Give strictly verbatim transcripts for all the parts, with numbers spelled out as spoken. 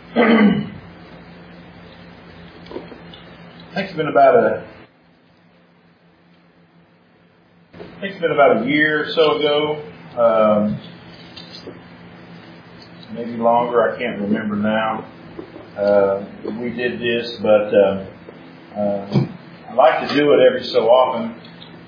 I think it's been about a I think it's been about a year or so ago, um, maybe longer. I can't remember now. Uh, we did this, but uh, uh, I like to do it every so often,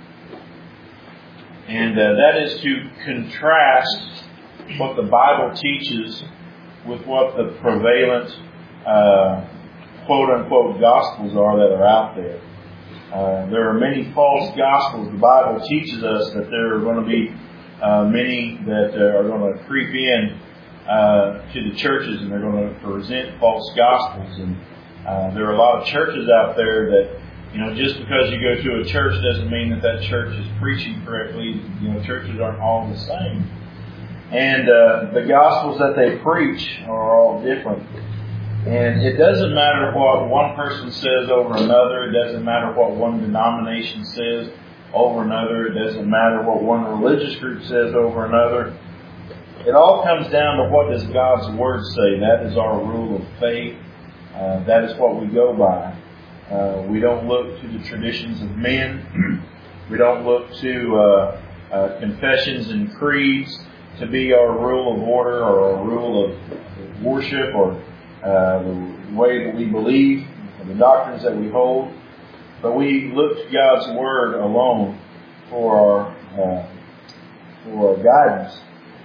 and uh, that is to contrast what the Bible teaches with what the prevalent uh, quote-unquote gospels are that are out there. Uh, there are many false gospels. The Bible teaches us that there are going to be uh, many that uh, are going to creep in uh, to the churches, and they're going to present false gospels. And uh, there are a lot of churches out there that, you know, just because you go to a church doesn't mean that that church is preaching correctly. You know, churches aren't all the same. And uh, the gospels that they preach are all different. And it doesn't matter what one person says over another. It doesn't matter what one denomination says over another. It doesn't matter what one religious group says over another. It all comes down to what does God's Word say. That is our rule of faith. Uh, that is what we go by. Uh, we don't look to the traditions of men. We don't look to uh, uh, confessions and creeds to be our rule of order or our rule of worship or uh, the way that we believe and the doctrines that we hold. But we look to God's Word alone for our, uh, for our guidance.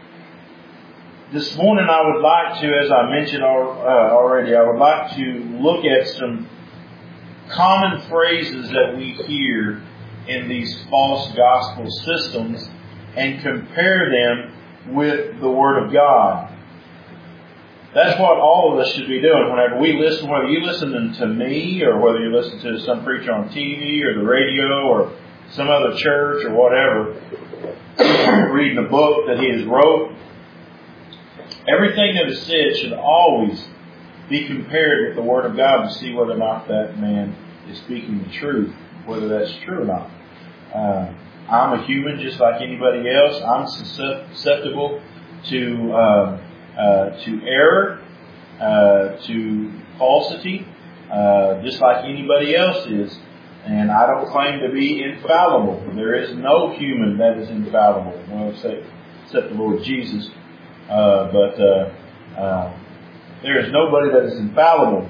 This morning I would like to, as I mentioned already, I would like to look at some common phrases that we hear in these false gospel systems and compare them with the Word of God. That's what all of us should be doing. Whenever we listen, whether you listen to me or whether you listen to some preacher on T V or the radio or some other church or whatever, reading a book that he has wrote, everything that is said should always be compared with the Word of God to see whether or not that man is speaking the truth, whether that's true or not. Uh, I'm a human just like anybody else. I'm susceptible to uh, uh, to error, uh, to falsity, uh, just like anybody else is. And I don't claim to be infallible. There is no human that is infallible, well, except, except the Lord Jesus. Uh, but uh, uh, there is nobody that is infallible.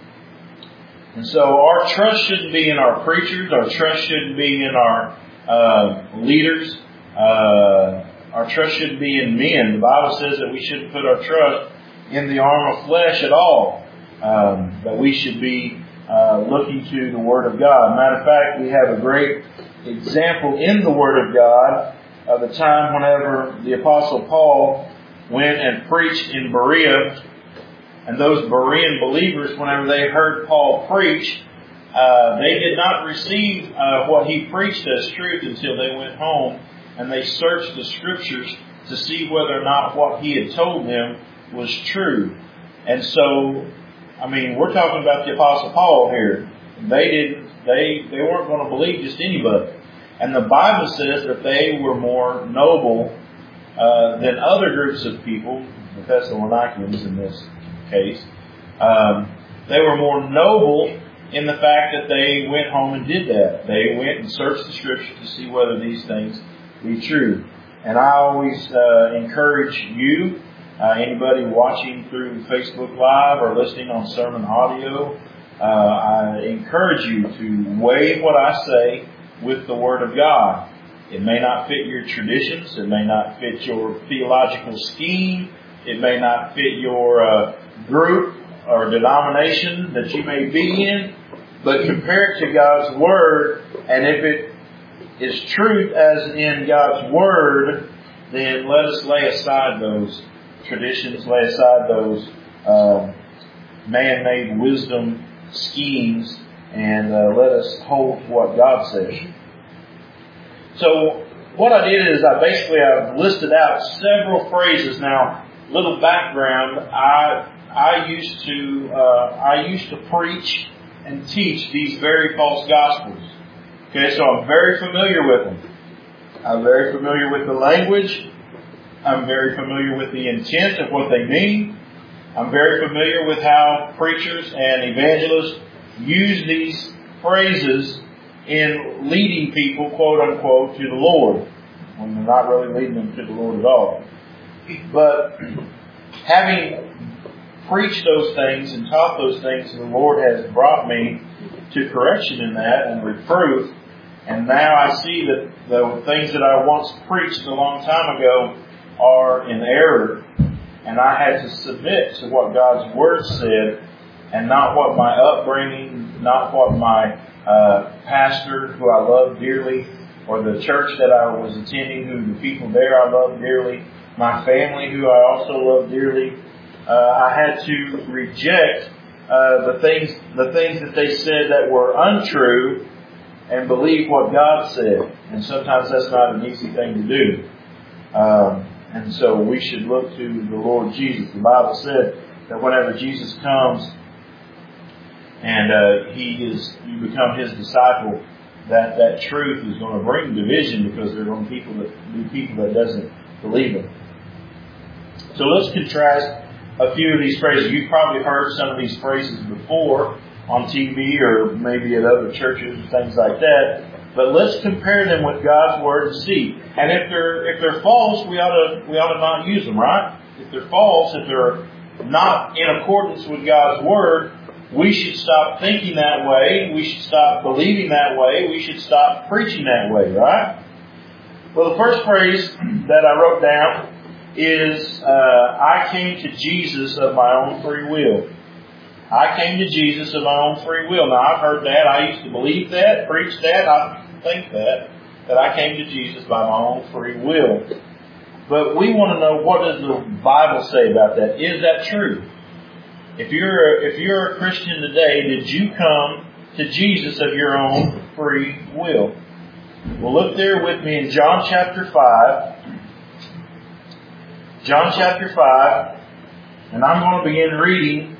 And so our trust shouldn't be in our preachers. Our trust shouldn't be in our uh, leaders. Uh, our trust shouldn't be in men. The Bible says that we shouldn't put our trust in the arm of flesh at all. Um, that we should be uh, looking to the Word of God. Matter of fact, we have a great example in the Word of God of the time whenever the Apostle Paul went and preached in Berea. And those Berean believers, whenever they heard Paul preach, uh, they did not receive uh, what he preached as truth until they went home and they searched the Scriptures to see whether or not what he had told them was true. And so, I mean, we're talking about the Apostle Paul here. They didn't, they, they weren't going to believe just anybody. And the Bible says that they were more noble uh, than other groups of people, the Thessalonians in this case. Um, they were more noble in the fact that they went home and did that. They went and searched the Scripture to see whether these things be true. And I always uh, encourage you, uh, anybody watching through Facebook Live or listening on sermon audio, uh, I encourage you to weigh what I say with the Word of God. It may not fit your traditions. It may not fit your theological scheme. It may not fit your uh, group or denomination that you may be in. But compare it to God's Word, and if it is truth as in God's Word, then let us lay aside those traditions, lay aside those uh, man-made wisdom schemes, and uh, let us hold to what God says. So what I did is I basically I've listed out several phrases. Now, little background, I I used to uh, I used to preach and teach these very false gospels. Okay, so I'm very familiar with them. I'm very familiar with the language. I'm very familiar with the intent of what they mean. I'm very familiar with how preachers and evangelists use these phrases in leading people, quote unquote, to the Lord, when they're not really leading them to the Lord at all. But having preached those things and taught those things, the Lord has brought me to correction in that and reproof. And now I see that the things that I once preached a long time ago are in error. And I had to submit to what God's Word said and not what my upbringing, not what my uh, pastor, who I love dearly, or the church that I was attending, who the people there I love dearly, my family, who I also love dearly. Uh, I had to reject uh, the things, the things that they said that were untrue, and believe what God said. And sometimes that's not an easy thing to do. Um, and so we should look to the Lord Jesus. The Bible said that whenever Jesus comes and uh, he is, you become His disciple, that that truth is going to bring division, because there are going to be people that be people that doesn't believe it. So let's contrast a few of these phrases. You've probably heard some of these phrases before on T V or maybe at other churches or things like that. But let's compare them with God's Word and see. And if they're if they're false, we ought to we ought to not use them, right? If they're false, if they're not in accordance with God's Word, we should stop thinking that way. We should stop believing that way. We should stop preaching that way, right? Well, the first phrase that I wrote down is, uh, I came to Jesus of my own free will. I came to Jesus of my own free will. Now, I've heard that. I used to believe that, preach that. I think that, that I came to Jesus by my own free will. But we want to know, what does the Bible say about that? Is that true? If you're a, if you're a Christian today, did you come to Jesus of your own free will? Well, look there with me in John chapter five. John chapter five. And I'm going to begin reading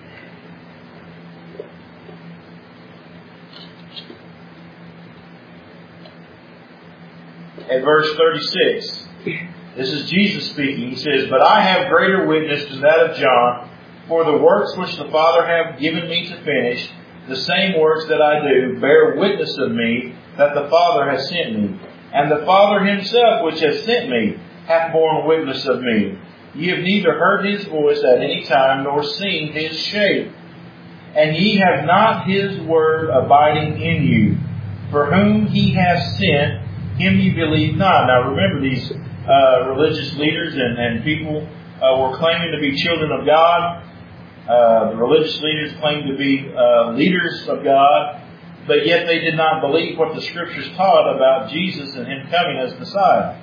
at verse thirty-six. This is Jesus speaking. He says, "But I have greater witness than that of John, for the works which the Father hath given me to finish, the same works that I do, bear witness of me that the Father has sent me. And the Father Himself which hath sent me hath borne witness of me. Ye have neither heard His voice at any time, nor seen His shape. And ye have not His word abiding in you. For whom He hath sent, Him ye believe not." Now remember, these uh, religious leaders and, and people uh, were claiming to be children of God. Uh, the religious leaders claimed to be uh, leaders of God, but yet they did not believe what the Scriptures taught about Jesus and Him coming as Messiah.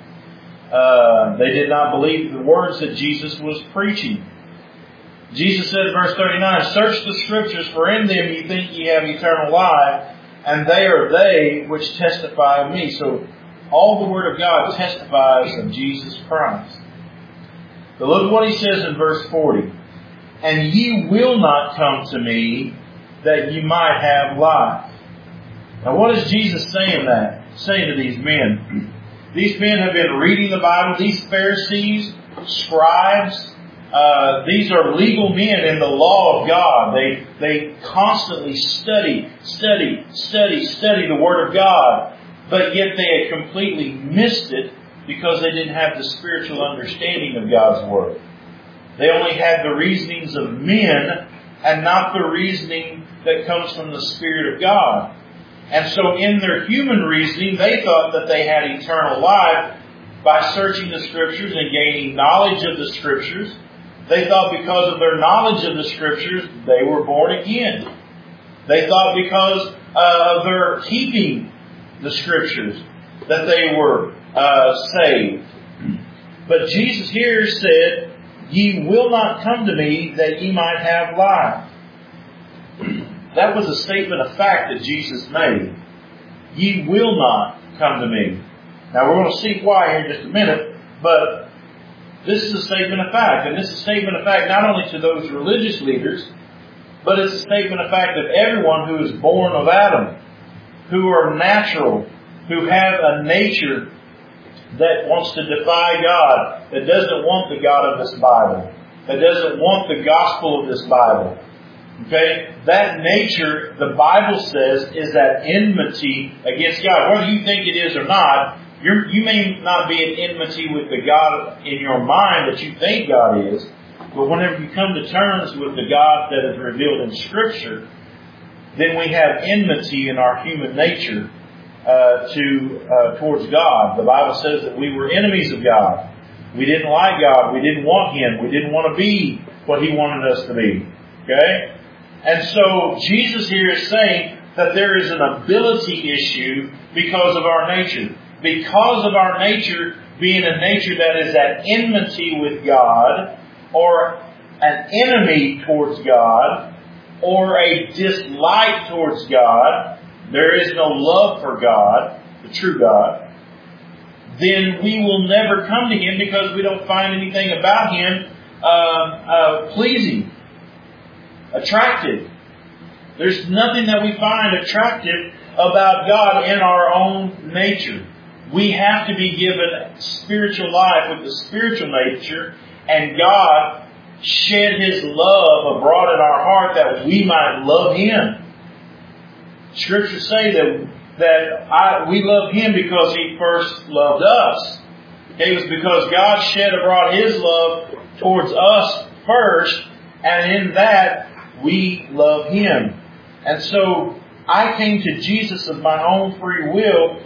Uh, they did not believe the words that Jesus was preaching. Jesus said in verse thirty-nine, "Search the Scriptures, for in them ye think ye have eternal life, and they are they which testify of me." So all the Word of God testifies of Jesus Christ. But look what He says in verse forty. "And ye will not come to me, that ye might have life." Now what is Jesus saying that? Saying to these men? These men have been reading the Bible. These Pharisees, scribes, uh, these are legal men in the law of God. They, they constantly study, study, study, study the Word of God. But yet they had completely missed it because they didn't have the spiritual understanding of God's Word. They only had the reasonings of men and not the reasoning that comes from the Spirit of God. And so in their human reasoning, they thought that they had eternal life by searching the Scriptures and gaining knowledge of the Scriptures. They thought because of their knowledge of the Scriptures, they were born again. They thought because uh, of their keeping the Scriptures that they were uh, saved. But Jesus here said, "Ye will not come to me, that ye might have life." That was a statement of fact that Jesus made. Ye will not come to me. Now we're going to see why here in just a minute, but this is a statement of fact. And this is a statement of fact not only to those religious leaders, but it's a statement of fact of everyone who is born of Adam, who are natural, who have a nature that wants to defy God, that doesn't want the God of this Bible. that doesn't want the gospel of this Bible. Okay? That nature, the Bible says, is that enmity against God. Whether you think it is or not, you're, you may not be in enmity with the God in your mind that you think God is, but whenever you come to terms with the God that is revealed in Scripture, then we have enmity in our human nature uh, to uh, towards God. The Bible says that we were enemies of God. We didn't like God. We didn't want Him. We didn't want to be what He wanted us to be. Okay? And so Jesus here is saying that there is an ability issue because of our nature. Because of our nature being a nature that is at enmity with God, or an enemy towards God, or a dislike towards God, there is no love for God, the true God, then we will never come to Him because we don't find anything about Him uh, uh, pleasing, attractive. There's nothing that we find attractive about God in our own nature. We have to be given spiritual life with the spiritual nature, and God shed His love abroad in our heart that we might love Him. Scriptures say that that I, we love Him because He first loved us. It was because God shed abroad His love towards us first, and in that we love Him. And so I came to Jesus of my own free will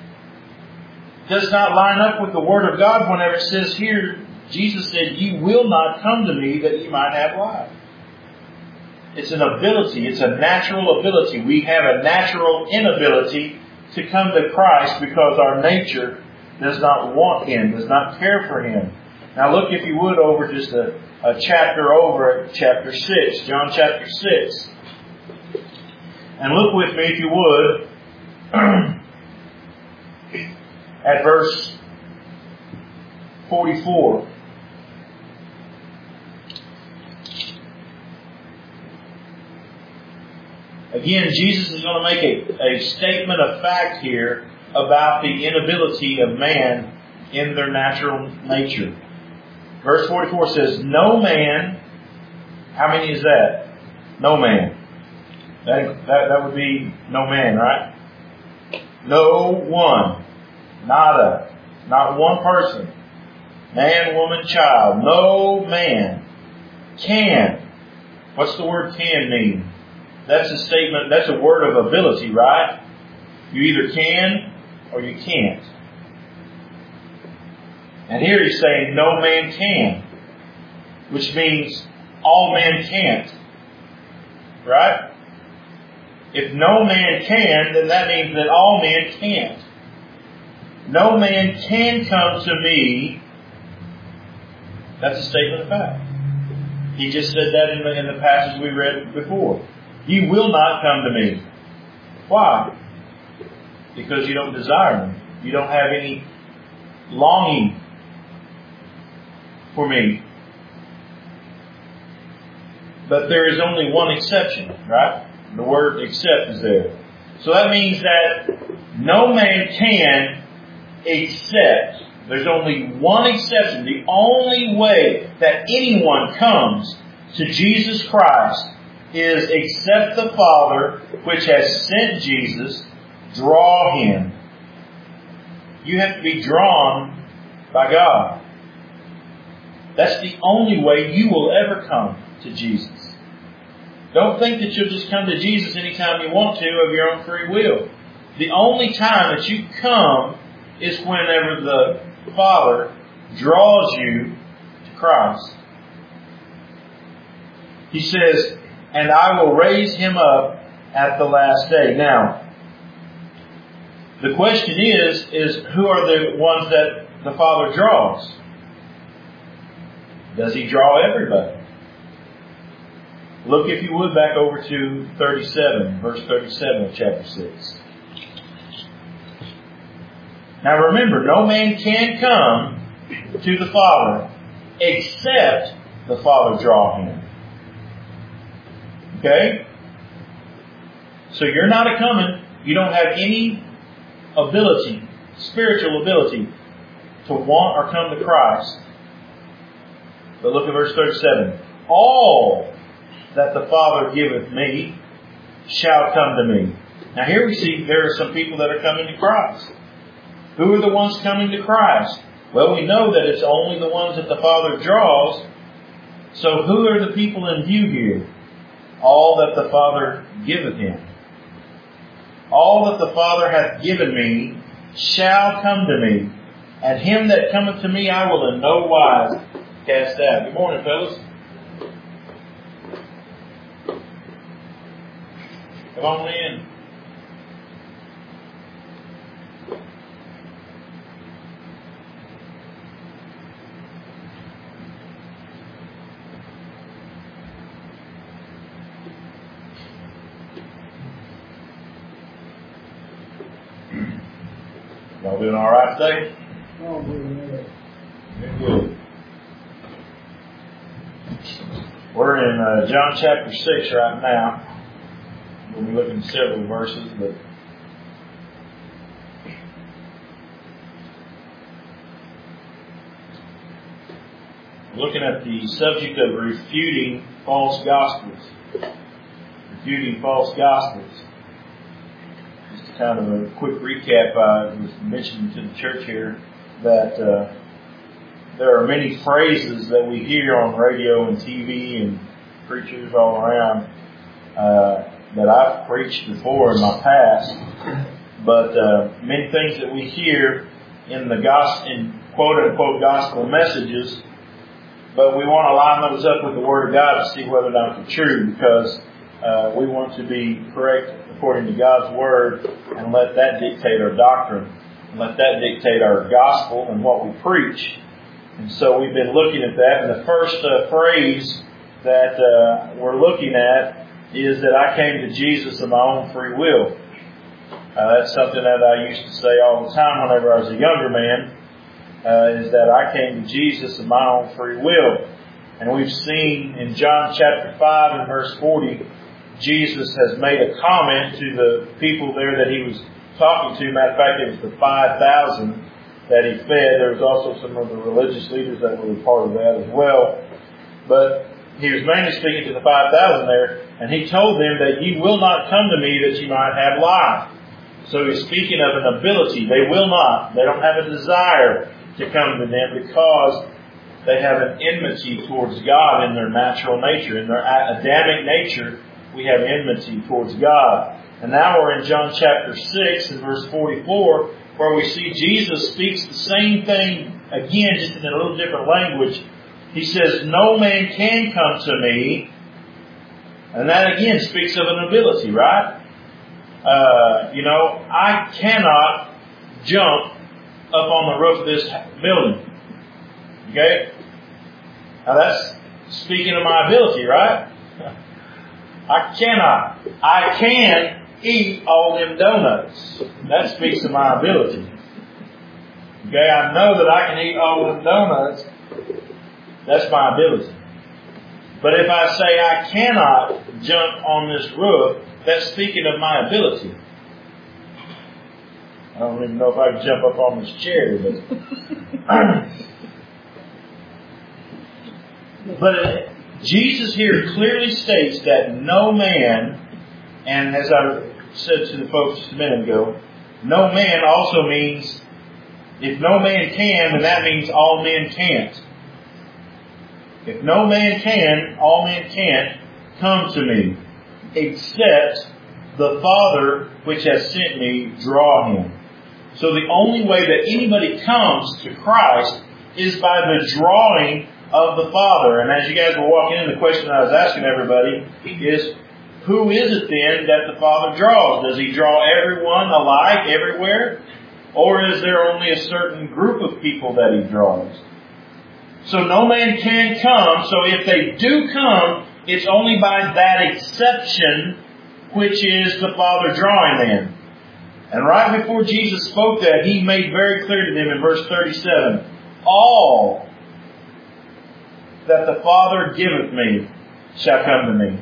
does not line up with the Word of God whenever it says here, Jesus said, "You will not come to me that you might have life." It's an ability. It's a natural ability. We have a natural inability to come to Christ because our nature does not want Him, does not care for Him. Now look, if you would, over just a, a chapter over at chapter six, John chapter six. And look with me, if you would, at verse forty-four. Again, Jesus is going to make a, a statement of fact here about the inability of man in their natural nature. Verse forty-four says, "No man," how many is that? No man. That, that, that would be no man, right? No one. Nada. Not one person. Man, woman, child. No man can. What's the word can mean? That's a statement, that's a word of ability, right? You either can or you can't. And here he's saying no man can, which means all men can't. Right? If no man can, then that means that all men can't. No man can come to me. That's a statement of fact. He just said that in the, in the passage we read before. You will not come to me. Why? Because you don't desire me. You don't have any longing for me. But there is only one exception, right? The word "except" is there. So that means that no man can except. There's only one exception. The only way that anyone comes to Jesus Christ is except the Father, which has sent Jesus, draw him. You have to be drawn by God. That's the only way you will ever come to Jesus. Don't think that you'll just come to Jesus anytime you want to of your own free will. The only time that you come is whenever the Father draws you to Christ. He says, "And I will raise him up at the last day." Now, the question is, is who are the ones that the Father draws? Does He draw everybody? Look, if you would, back over to thirty-seven, verse thirty-seven of chapter six. Now remember, no man can come to the Father except the Father draw him. Okay? So you're not a coming. You don't have any ability, spiritual ability, to want or come to Christ But look at verse thirty-seven. All that the Father giveth me shall come to me. Now here we see there are some people that are coming to Christ. Who are the ones coming to Christ? Well, we know that it's only the ones that the Father draws. So who are the people in view here? All that the Father giveth him. All that the Father hath given me shall come to me, and him that cometh to me I will in no wise cast out. Good morning, fellas. Come on in. Y'all doing all right today? Oh, good. Good, good. We're in uh, John chapter six right now. We'll be looking at several verses, but looking at the subject of refuting false gospels. Refuting false gospels. Just kind of a quick recap, I was mentioning to the church here that uh, there are many phrases that we hear on radio and T V and preachers all around uh, that I've preached before in my past, but uh, many things that we hear in the gospel, in quote unquote gospel messages, but we want to line those up with the Word of God to see whether or not they're true, because uh, we want to be correct according to God's Word and let that dictate our doctrine and let that dictate our gospel and what we preach. And so we've been looking at that, and the first uh, phrase that uh, we're looking at is that I came to Jesus of my own free will. Uh, that's something that I used to say all the time whenever I was a younger man, uh, is that I came to Jesus of my own free will. And we've seen in John chapter five and verse forty, Jesus has made a comment to the people there that he was talking to. Matter of fact, it was the five thousand that he fed. There was also some of the religious leaders that were part of that as well. But he was mainly speaking to the five thousand there, and he told them that ye will not come to me that you might have life. So he's speaking of an ability. They will not. They don't have a desire to come to them because they have an enmity towards God in their natural nature. In their Adamic nature, we have enmity towards God. And now we're in John chapter six and verse forty-four, where we see Jesus speaks the same thing again, just in a little different language. He says, no man can come to me. And that again speaks of an ability, right? Uh, you know, I cannot jump up on the roof of this building. Okay? Now that's speaking of my ability, right? I cannot. I can eat all them donuts. That speaks of my ability. Okay, I know that I can eat all them donuts. That's my ability. But if I say I cannot jump on this roof, that's speaking of my ability. I don't even know if I can jump up on this chair, but but Jesus here clearly states that no man, and as I said to the folks just a minute ago, no man also means, if no man can, then that means all men can't. If no man can, all men can't come to me, except the Father which has sent me draw him. So the only way that anybody comes to Christ is by the drawing of the Father. And as you guys were walking in, the question I was asking everybody is, who is it then that the Father draws? Does he draw everyone alike everywhere? Or is there only a certain group of people that he draws? So no man can come. So if they do come, it's only by that exception, which is the Father drawing them. And right before Jesus spoke that, he made very clear to them in verse thirty-seven, all that the Father giveth me shall come to me.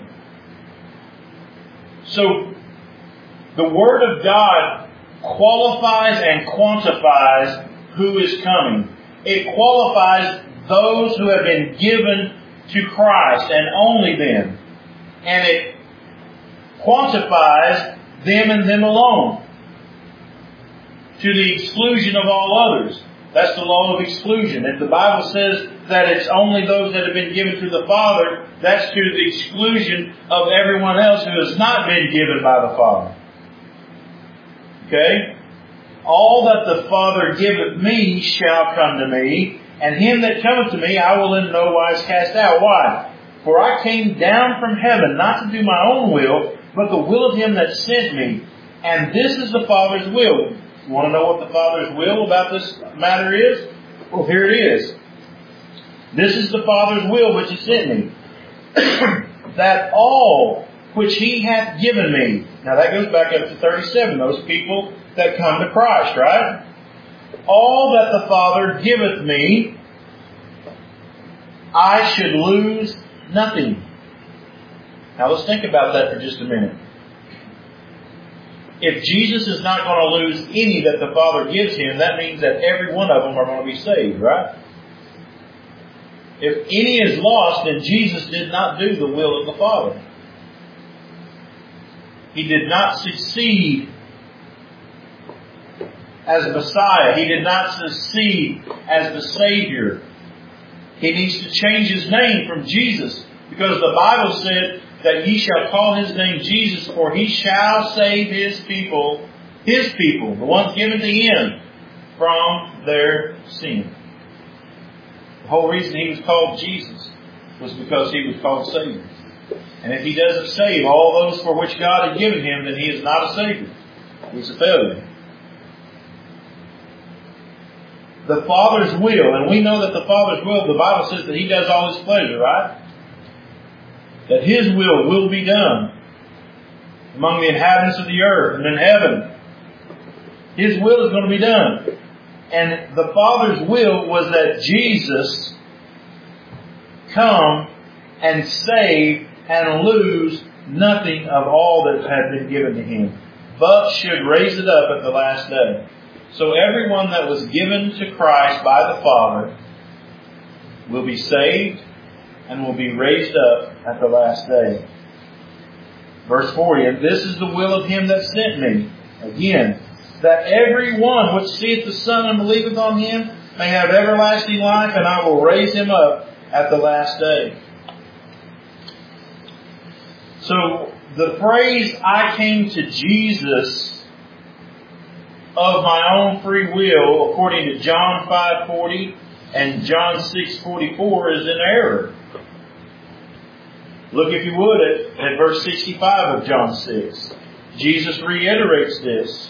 So the Word of God qualifies and quantifies who is coming. It qualifies those who have been given to Christ, and only them. And it quantifies them and them alone, to the exclusion of all others. That's the law of exclusion. If the Bible says that it's only those that have been given to the Father, that's to the exclusion of everyone else who has not been given by the Father. Okay? All that the Father giveth me shall come to me, and him that cometh to me I will in no wise cast out. Why? For I came down from heaven not to do my own will, but the will of him that sent me. And this is the Father's will. You want to know what the Father's will about this matter is? Well, here it is. This is the Father's will which he sent me, that all which he hath given me. Now that goes back up to thirty-seven, those people that come to Christ, right? All that the Father giveth me, I should lose nothing. Now let's think about that for just a minute. If Jesus is not going to lose any that the Father gives him, that means that every one of them are going to be saved, right? If any is lost, then Jesus did not do the will of the Father. He did not succeed as Messiah. He did not succeed as the Savior. He needs to change his name from Jesus, because the Bible said that ye shall call his name Jesus, for he shall save his people, his people, the ones given to him, from their sin. The whole reason he was called Jesus was because he was called Savior. And if he doesn't save all those for which God had given him, then he is not a Savior. He's a failure. The Father's will, and we know that the Father's will, the Bible says that he does all his pleasure, right? That his will will be done among the inhabitants of the earth and in heaven. His will is going to be done. And the Father's will was that Jesus come and save and lose nothing of all that had been given to him, but should raise it up at the last day. So everyone that was given to Christ by the Father will be saved and will be raised up at the last day. Verse forty, and this is the will of him that sent me. Again, that every one which seeth the Son and believeth on him may have everlasting life, and I will raise him up at the last day. So the phrase, I came to Jesus of my own free will, according to John five forty and John six forty-four, is in error. Look, if you would, at, at verse sixty-five of John six. Jesus reiterates this.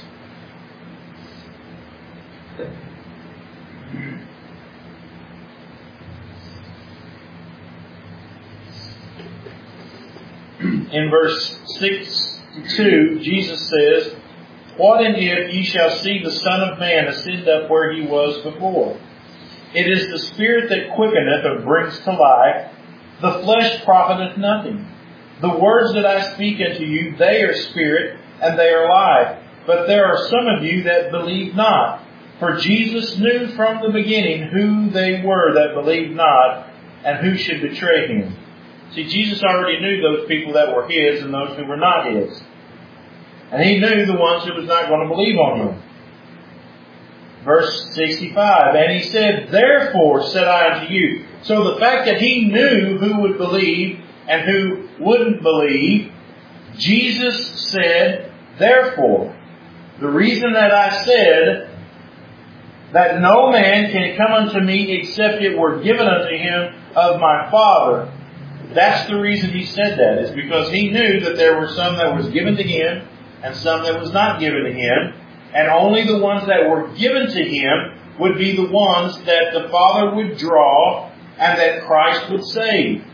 In verse sixty-two, Jesus says, what and if ye shall see the Son of Man ascend up where he was before? It is the Spirit that quickeneth or brings to life. The flesh profiteth nothing. The words that I speak unto you, they are spirit and they are life. But there are some of you that believe not. For Jesus knew from the beginning who they were that believed not, and who should betray him. See, Jesus already knew those people that were his and those who were not his. And he knew the ones who was not going to believe on him. Verse sixty-five, and he said, therefore said I unto you. So the fact that he knew who would believe and who wouldn't believe, Jesus said, therefore. The reason that I said that no man can come unto me except it were given unto him of my Father. That's the reason he said that, is because he knew that there were some that was given to him and some that was not given to him. And only the ones that were given to him would be the ones that the Father would draw and that Christ would save.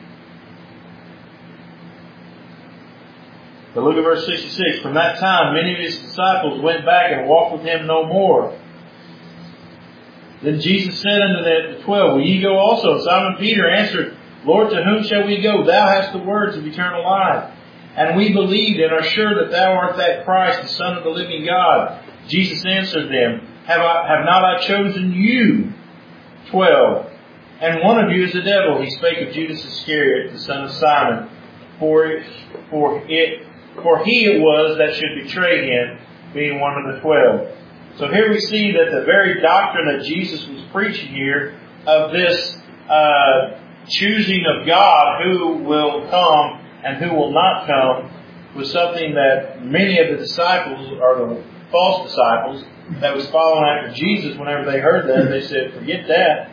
But look at verse sixty-six. From that time, many of his disciples went back and walked with him no more. Then Jesus said unto the twelve, will ye go also? And Simon Peter answered, Lord, to whom shall we go? Thou hast the words of eternal life. And we believed and are sure that thou art that Christ, the Son of the living God. Jesus answered them, Have I, have not I chosen you, twelve, And one of you is the devil. He spake of Judas Iscariot, the son of Simon. For it, for it, for he it was that should betray him, being one of the twelve. So here we see that the very doctrine that Jesus was preaching here of this uh, choosing of God, who will come and who will not come, was something that many of the disciples, or the false disciples, that was following after Jesus, whenever they heard that, they said, forget that.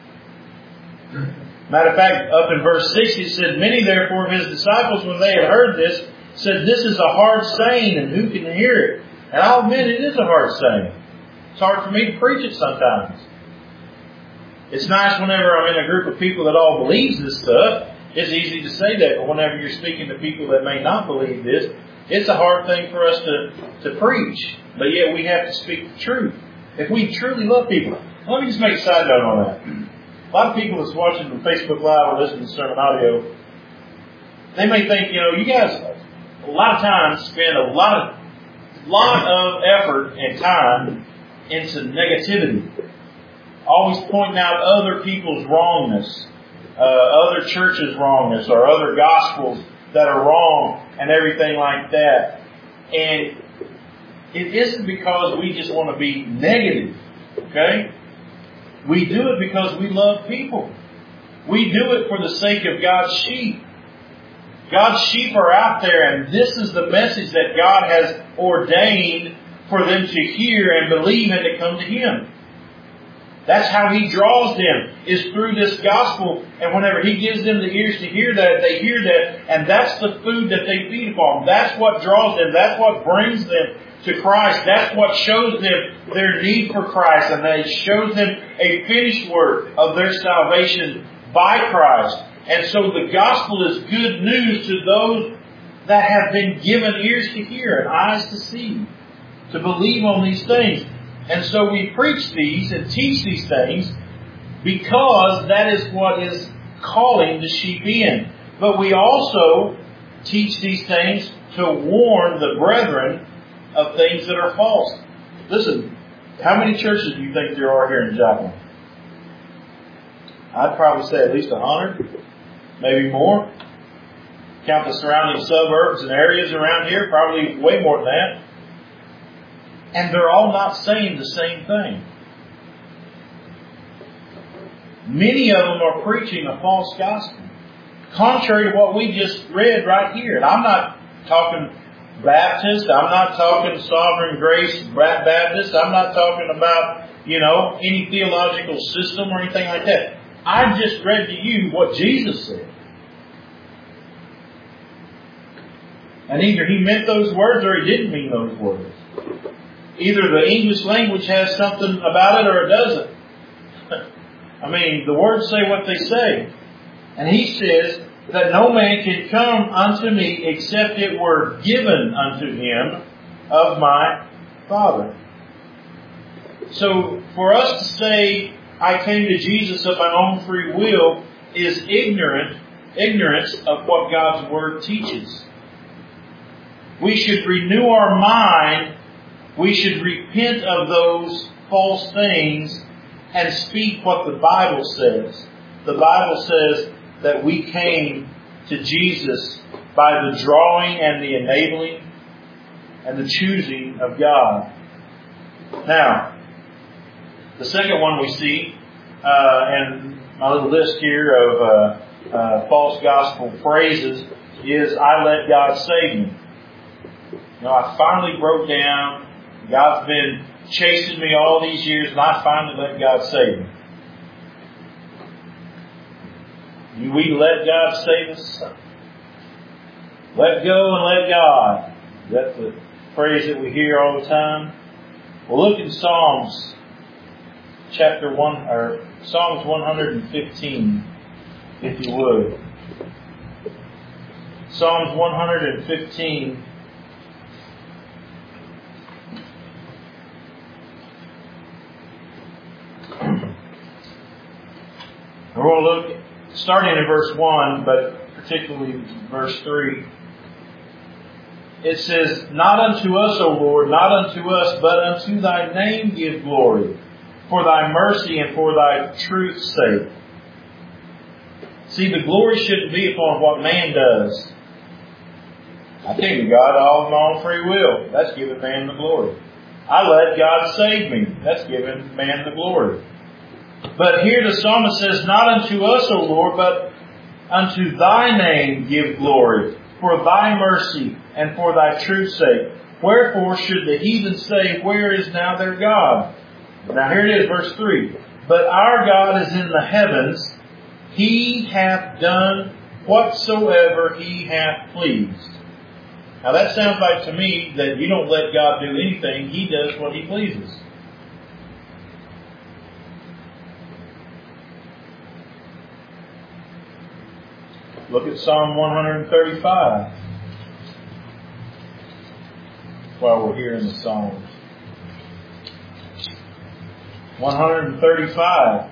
Matter of fact, up in verse six, it said, many therefore of his disciples, when they had heard this, said, this is a hard saying, and who can hear it? And I'll admit it is a hard saying. It's hard for me to preach it sometimes. It's nice whenever I'm in a group of people that all believes this stuff. It's easy to say that, but whenever you're speaking to people that may not believe this, it's a hard thing for us to, to preach. But yet we have to speak the truth. If we truly love people. Let me just make a side note on that. A lot of people that's watching from Facebook Live or listening to sermon audio, they may think, you know, you guys a lot of times spend a lot of lot of effort and time into negativity. Always pointing out other people's wrongness, uh, other churches' wrongness, or other gospels that are wrong and everything like that. And it isn't because we just want to be negative, okay? We do it because we love people. We do it for the sake of God's sheep. God's sheep are out there, and this is the message that God has ordained for them to hear and believe and to come to Him. That's how He draws them, is through this gospel. And whenever He gives them the ears to hear that, they hear that. And that's the food that they feed upon. That's what draws them. That's what brings them to Christ. That's what shows them their need for Christ. And that shows them a finished work of their salvation by Christ. And so the gospel is good news to those that have been given ears to hear and eyes to see, to believe on these things. And so we preach these and teach these things because that is what is calling the sheep in. But we also teach these things to warn the brethren of things that are false. Listen, how many churches do you think there are here in Joplin? I'd probably say at least a hundred, maybe more. Count the surrounding suburbs and areas around here, probably way more than that. And they're all not saying the same thing. Many of them are preaching a false gospel, contrary to what we just read right here. And I'm not talking Baptist. I'm not talking Sovereign Grace Baptist. I'm not talking about, you know, any theological system or anything like that. I just read to you what Jesus said. And either He meant those words or He didn't mean those words. Either the English language has something about it or it doesn't. I mean, the words say what they say. And He says that no man can come unto me except it were given unto him of my Father. So for us to say, I came to Jesus of my own free will, is ignorant, ignorance of what God's Word teaches. We should renew our mind. We should repent of those false things and speak what the Bible says. The Bible says that we came to Jesus by the drawing and the enabling and the choosing of God. Now, the second one we see, uh, and my little list here of uh, uh, false gospel phrases is, I let God save me. You know, I finally broke down. God's been chasing me all these years, and I finally let God save me. Do we let God save us? Let go and let God. Is that the phrase that we hear all the time? Well, look in Psalms chapter one, or Psalms one hundred fifteen, if you would. Psalms one hundred fifteen. We're going to look, starting in verse one, but particularly verse three. It says, Not unto us, O Lord, not unto us, but unto Thy name give glory, for Thy mercy and for Thy truth's sake. See, the glory shouldn't be upon what man does. I came to God all of my own free will. That's giving man the glory. I let God save me. That's giving man the glory. But here the psalmist says, not unto us, O Lord, but unto thy name give glory, for thy mercy and for thy truth's sake. Wherefore should the heathen say, where is now their God? Now here it is, verse three. But our God is in the heavens. He hath done whatsoever He hath pleased. Now that sounds like to me that you don't let God do anything. He does what He pleases. Look at Psalm one thirty-five. While we're here in the Psalms. one thirty-five.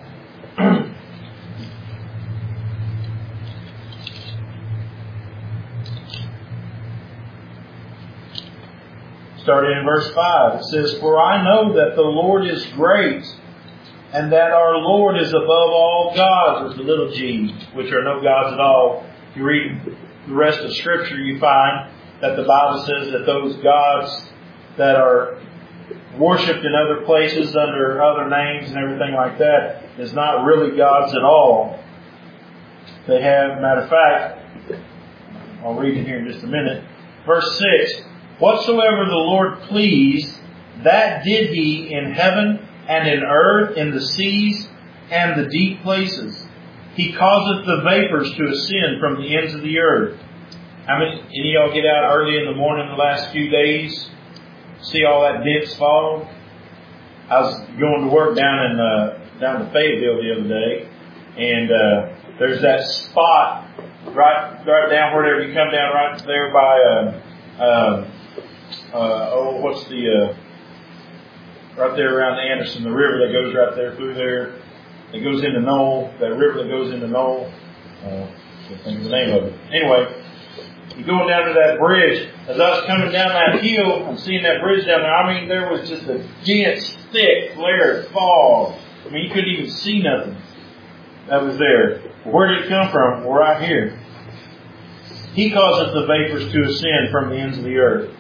Starting in verse five, it says, for I know that the Lord is great, and that our Lord is above all gods, with the little g, which are no gods at all. If you read the rest of Scripture, you find that the Bible says that those gods that are worshipped in other places under other names and everything like that is not really gods at all. They have, matter of fact, I'll read it here in just a minute. Verse six, whatsoever the Lord pleased, that did He in heaven and in earth, in the seas and the deep places. He causeth the vapors to ascend from the ends of the earth. How many, any of y'all get out early in the morning the last few days? See all that dense fog? I was going to work down in uh, down to Fayetteville the other day, and uh, there's that spot right right down wherever you come down right there by uh, uh, uh, oh what's the uh, right there around Anderson, the river that goes right there through there. It goes into Knoll, that river that goes into Knoll. Uh, I can't think of the name of it. Anyway, you're going down to that bridge. As I was coming down that hill, I'm seeing that bridge down there. I mean, there was just a dense, thick layer of fog. I mean, you couldn't even see nothing that was there. Where did it come from? Well, right here. He causes the vapors to ascend from the ends of the earth.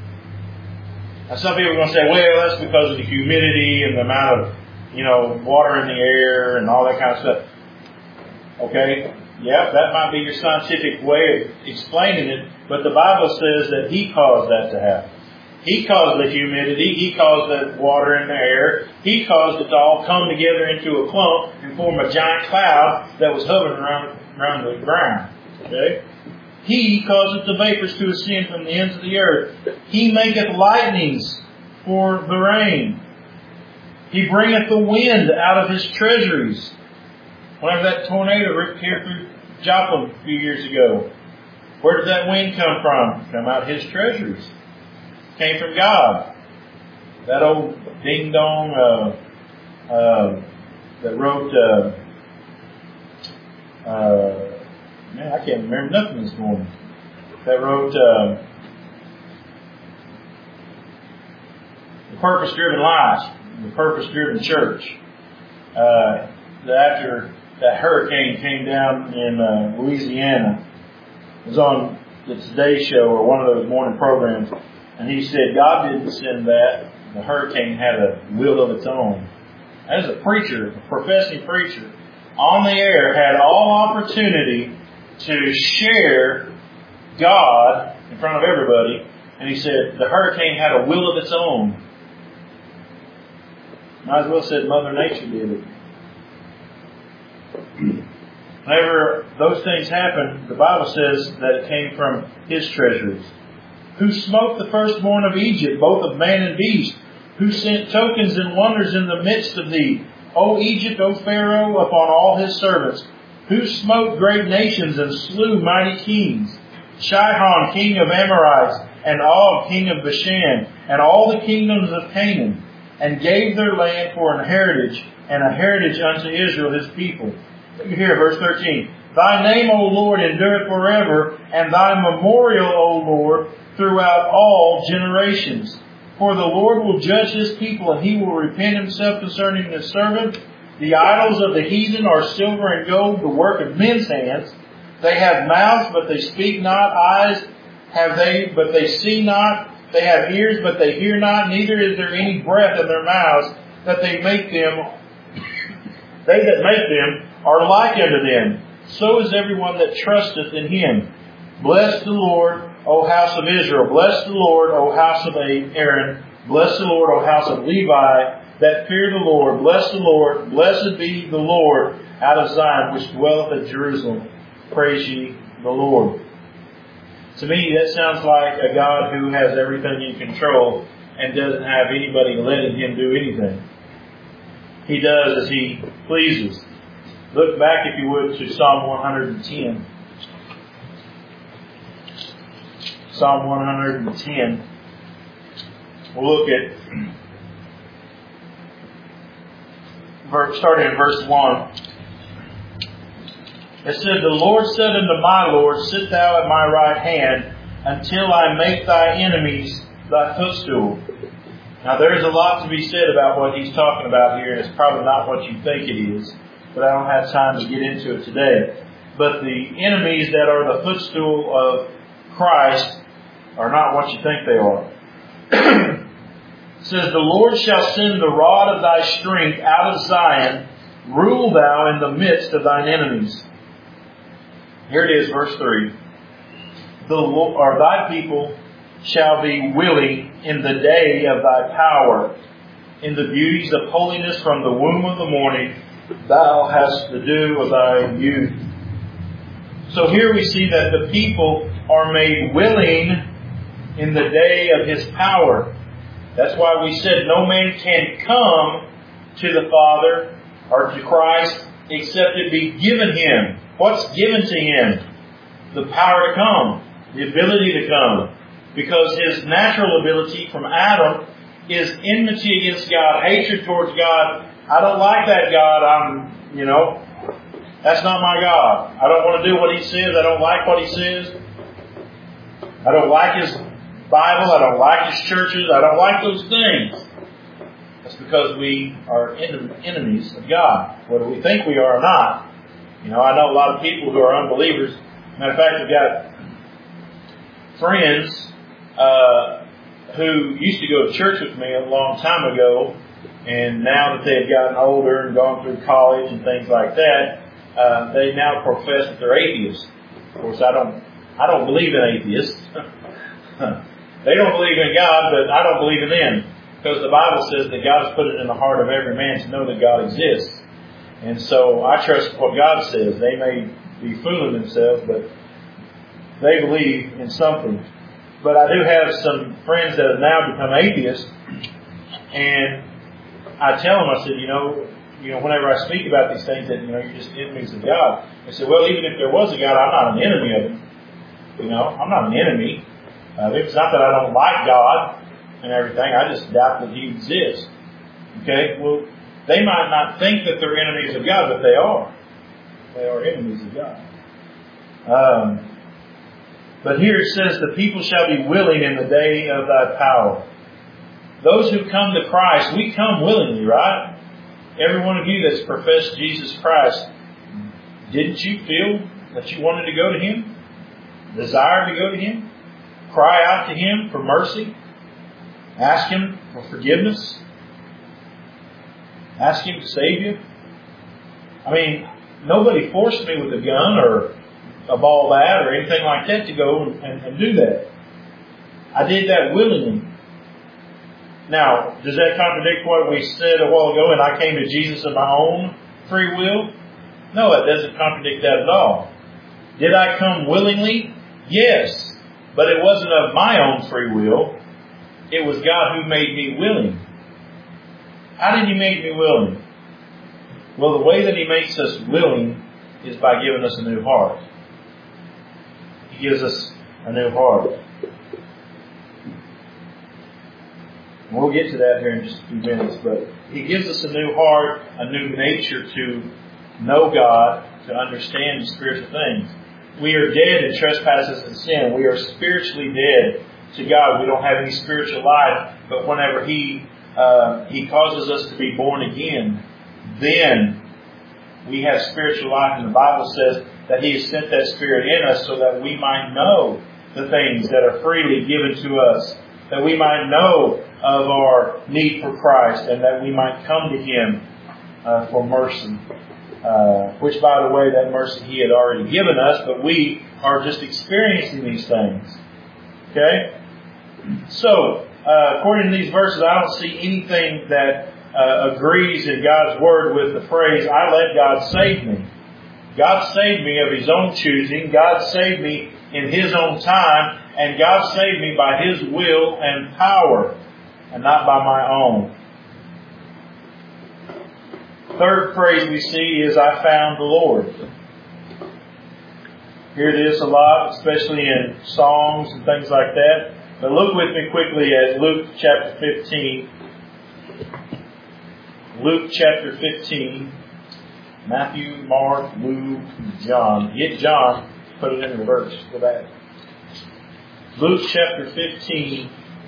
Now, some people are going to say, well, that's because of the humidity and the amount of, you know, water in the air and all that kind of stuff. Okay, yeah, that might be your scientific way of explaining it, but the Bible says that He caused that to happen. He caused the humidity, He caused the water in the air, He caused it to all come together into a clump and form a giant cloud that was hovering around, around the ground. Okay? He causeth the vapors to ascend from the ends of the earth. He maketh lightnings for the rain. He bringeth the wind out of His treasuries. Whenever that tornado ripped here through Joplin a few years ago, where did that wind come from? Come out of His treasuries. Came from God. That old ding-dong uh, uh, that wrote, uh, uh, man, I can't remember nothing this morning. That wrote uh, The Purpose-Driven Life. The Purpose-Driven Church. Uh, after that hurricane came down in uh, Louisiana, it was on the Today Show or one of those morning programs, and he said God didn't send that. The hurricane had a will of its own. As a preacher, a professing preacher, on the air, had all opportunity to share God in front of everybody, and he said the hurricane had a will of its own. Might as well said Mother Nature did it. Whenever those things happen, the Bible says that it came from His treasuries. Who smote the firstborn of Egypt, both of man and beast? Who sent tokens and wonders in the midst of thee? O Egypt, O Pharaoh, upon all his servants. Who smote great nations and slew mighty kings? Shihon, king of Amorites, and Og, king of Bashan, and all the kingdoms of Canaan, and gave their land for an heritage, and a heritage unto Israel His people. Look here, verse thirteen. Thy name, O Lord, endureth forever, and Thy memorial, O Lord, throughout all generations. For the Lord will judge His people, and He will repent Himself concerning His servant. The idols of the heathen are silver and gold, the work of men's hands. They have mouths, but they speak not. Eyes have they, but they see not. They have ears, but they hear not. Neither is there any breath in their mouths, that they make them. They that make them are like unto them. So is everyone that trusteth in Him. Bless the Lord, O house of Israel. Bless the Lord, O house of Aaron. Bless the Lord, O house of Levi, that fear the Lord. Bless the Lord. Blessed be the Lord out of Zion, which dwelleth at Jerusalem. Praise ye the Lord. To me, that sounds like a God who has everything in control and doesn't have anybody letting Him do anything. He does as He pleases. Look back, if you would, to Psalm one hundred ten. Psalm one hundred ten. We'll look at, starting in verse one. It said, The Lord said unto my Lord, Sit thou at my right hand, until I make thy enemies thy footstool. Now there's a lot to be said about what he's talking about here, and it's probably not what you think it is, but I don't have time to get into it today. But the enemies that are the footstool of Christ are not what you think they are. It says, The Lord shall send the rod of thy strength out of Zion, rule thou in the midst of thine enemies. Here it is, verse three. The or thy people shall be willing in the day of thy power. In the beauties of holiness from the womb of the morning, thou hast the dew of thy youth. So here we see that the people are made willing in the day of His power. That's why we said no man can come to the Father or to Christ except it be given Him. What's given to Him? The power to come, the ability to come. Because His natural ability from Adam is enmity against God, hatred towards God. I don't like that God. I'm, you know, that's not my God. I don't want to do what He says. I don't like what He says. I don't like His Bible. I don't like His churches. I don't like those things. That's because we are enemies of God, whether we think we are or not. You know, I know a lot of people who are unbelievers. Matter of fact, I've got friends uh, who used to go to church with me a long time ago, and now that they've gotten older and gone through college and things like that, uh, they now profess that they're atheists. Of course, I don't, I don't believe in atheists. They don't believe in God, but I don't believe in them. Because the Bible says that God has put it in the heart of every man to know that God exists. And so I trust what God says. They may be fooling themselves, but they believe in something. But I do have some friends that have now become atheists, and I tell them, I said, you know, you know, whenever I speak about these things, that, you know, you're just enemies of God. I said, well, even if there was a God, I'm not an enemy of Him. You know, I'm not an enemy. Uh, it's not that I don't like God and everything. I just doubt that He exists. Okay? Well, they might not think that they're enemies of God, but they are. They are enemies of God. Um, but here it says, the people shall be willing in the day of thy power. Those who come to Christ, we come willingly, right? Every one of you that's professed Jesus Christ, didn't you feel that you wanted to go to Him? Desire to go to Him? Cry out to Him for mercy? Ask Him for forgiveness? Ask Him to save you? I mean, nobody forced me with a gun or a ball bat or anything like that to go and, and, and do that. I did that willingly. Now, does that contradict what we said a while ago, and I came to Jesus of my own free will? No, it doesn't contradict that at all. Did I come willingly? Yes. But it wasn't of my own free will. It was God who made me willing. How did He make me willing? Well, the way that He makes us willing is by giving us a new heart. He gives us a new heart. And we'll get to that here in just a few minutes. But He gives us a new heart, a new nature to know God, to understand the spiritual things. We are dead in trespasses and sin. We are spiritually dead to God. We don't have any spiritual life. But whenever He uh, He causes us to be born again, then we have spiritual life. And the Bible says that He has sent that Spirit in us so that we might know the things that are freely given to us, that we might know of our need for Christ, and that we might come to Him uh, for mercy. Uh, which, by the way, that mercy He had already given us, but we are just experiencing these things. Okay? So, uh, according to these verses, I don't see anything that uh, agrees in God's Word with the phrase, I let God save me. God saved me of His own choosing. God saved me in His own time. And God saved me by His will and power, and not by my own. Third phrase we see is, I found the Lord. Hear this a lot, especially in songs and things like that. But look with me quickly at Luke chapter fifteen. Luke chapter fifteen. Matthew, Mark, Luke, John. Get John, put it in reverse. Go back. Luke chapter fifteen.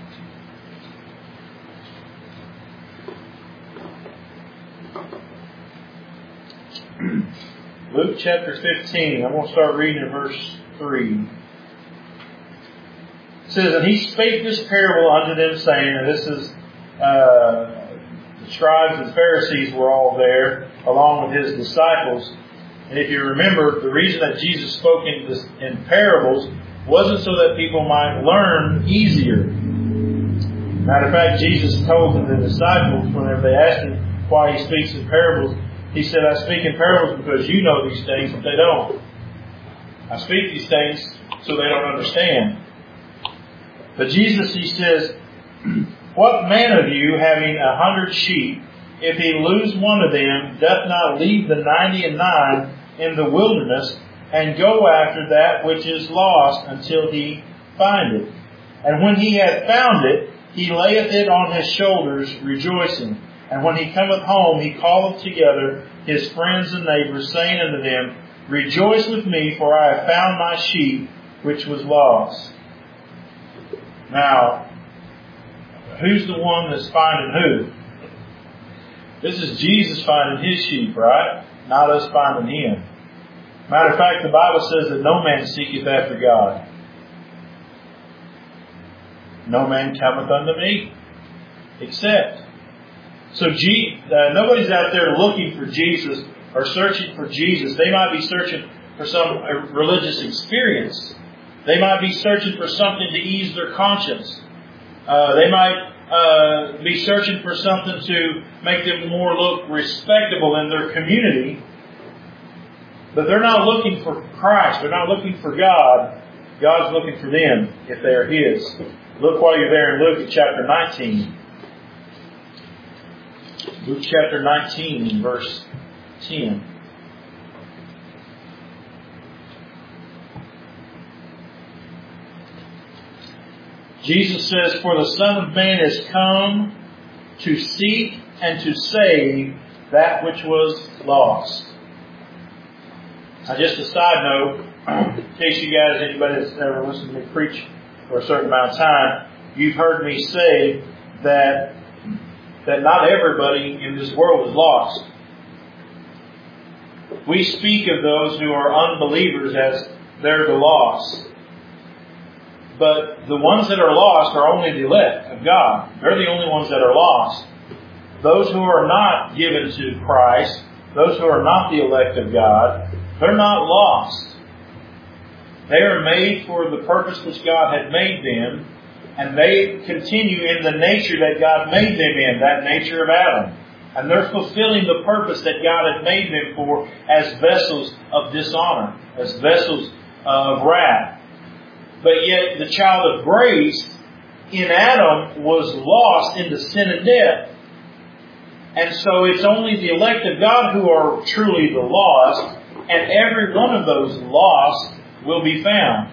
Luke chapter fifteen. I'm going to start reading in verse three. It says, And He spake this parable unto them, saying, and this is, uh, the scribes and Pharisees were all there, along with His disciples. And if you remember, the reason that Jesus spoke in, this, in parables wasn't so that people might learn easier. Matter of fact, Jesus told the disciples, whenever they asked Him why He speaks in parables, He said, I speak in parables because you know these things, but they don't. I speak these things so they don't understand. But Jesus, He says, What man of you, having a hundred sheep, if he lose one of them, doth not leave the ninety and nine in the wilderness, and go after that which is lost until he find it? And when he hath found it, he layeth it on his shoulders, rejoicing. And when he cometh home, he calleth together his friends and neighbors, saying unto them, Rejoice with me, for I have found my sheep which was lost. Now, who's the one that's finding who? This is Jesus finding His sheep, right? Not us finding Him. Matter of fact, the Bible says that no man seeketh after God. No man cometh unto me, except. So G, uh, nobody's out there looking for Jesus or searching for Jesus. They might be searching for some religious experience. They might be searching for something to ease their conscience. Uh, they might uh, be searching for something to make them more look respectable in their community. But they're not looking for Christ. They're not looking for God. God's looking for them if they are His. Look while you're there in Luke at chapter nineteen. Luke chapter nineteen, verse ten. Jesus says, For the Son of Man is come to seek and to save that which was lost. Now, just a side note, in case you guys, anybody that's ever listened to me preach for a certain amount of time, you've heard me say that that not everybody in this world is lost. We speak of those who are unbelievers as they're the lost. But the ones that are lost are only the elect of God. They're the only ones that are lost. Those who are not given to Christ, those who are not the elect of God, they're not lost. They are made for the purpose which God had made them, and they continue in the nature that God made them in, that nature of Adam. And they're fulfilling the purpose that God had made them for as vessels of dishonor, as vessels of wrath. But yet the child of grace in Adam was lost into sin and death. And so it's only the elect of God who are truly the lost, and every one of those lost will be found.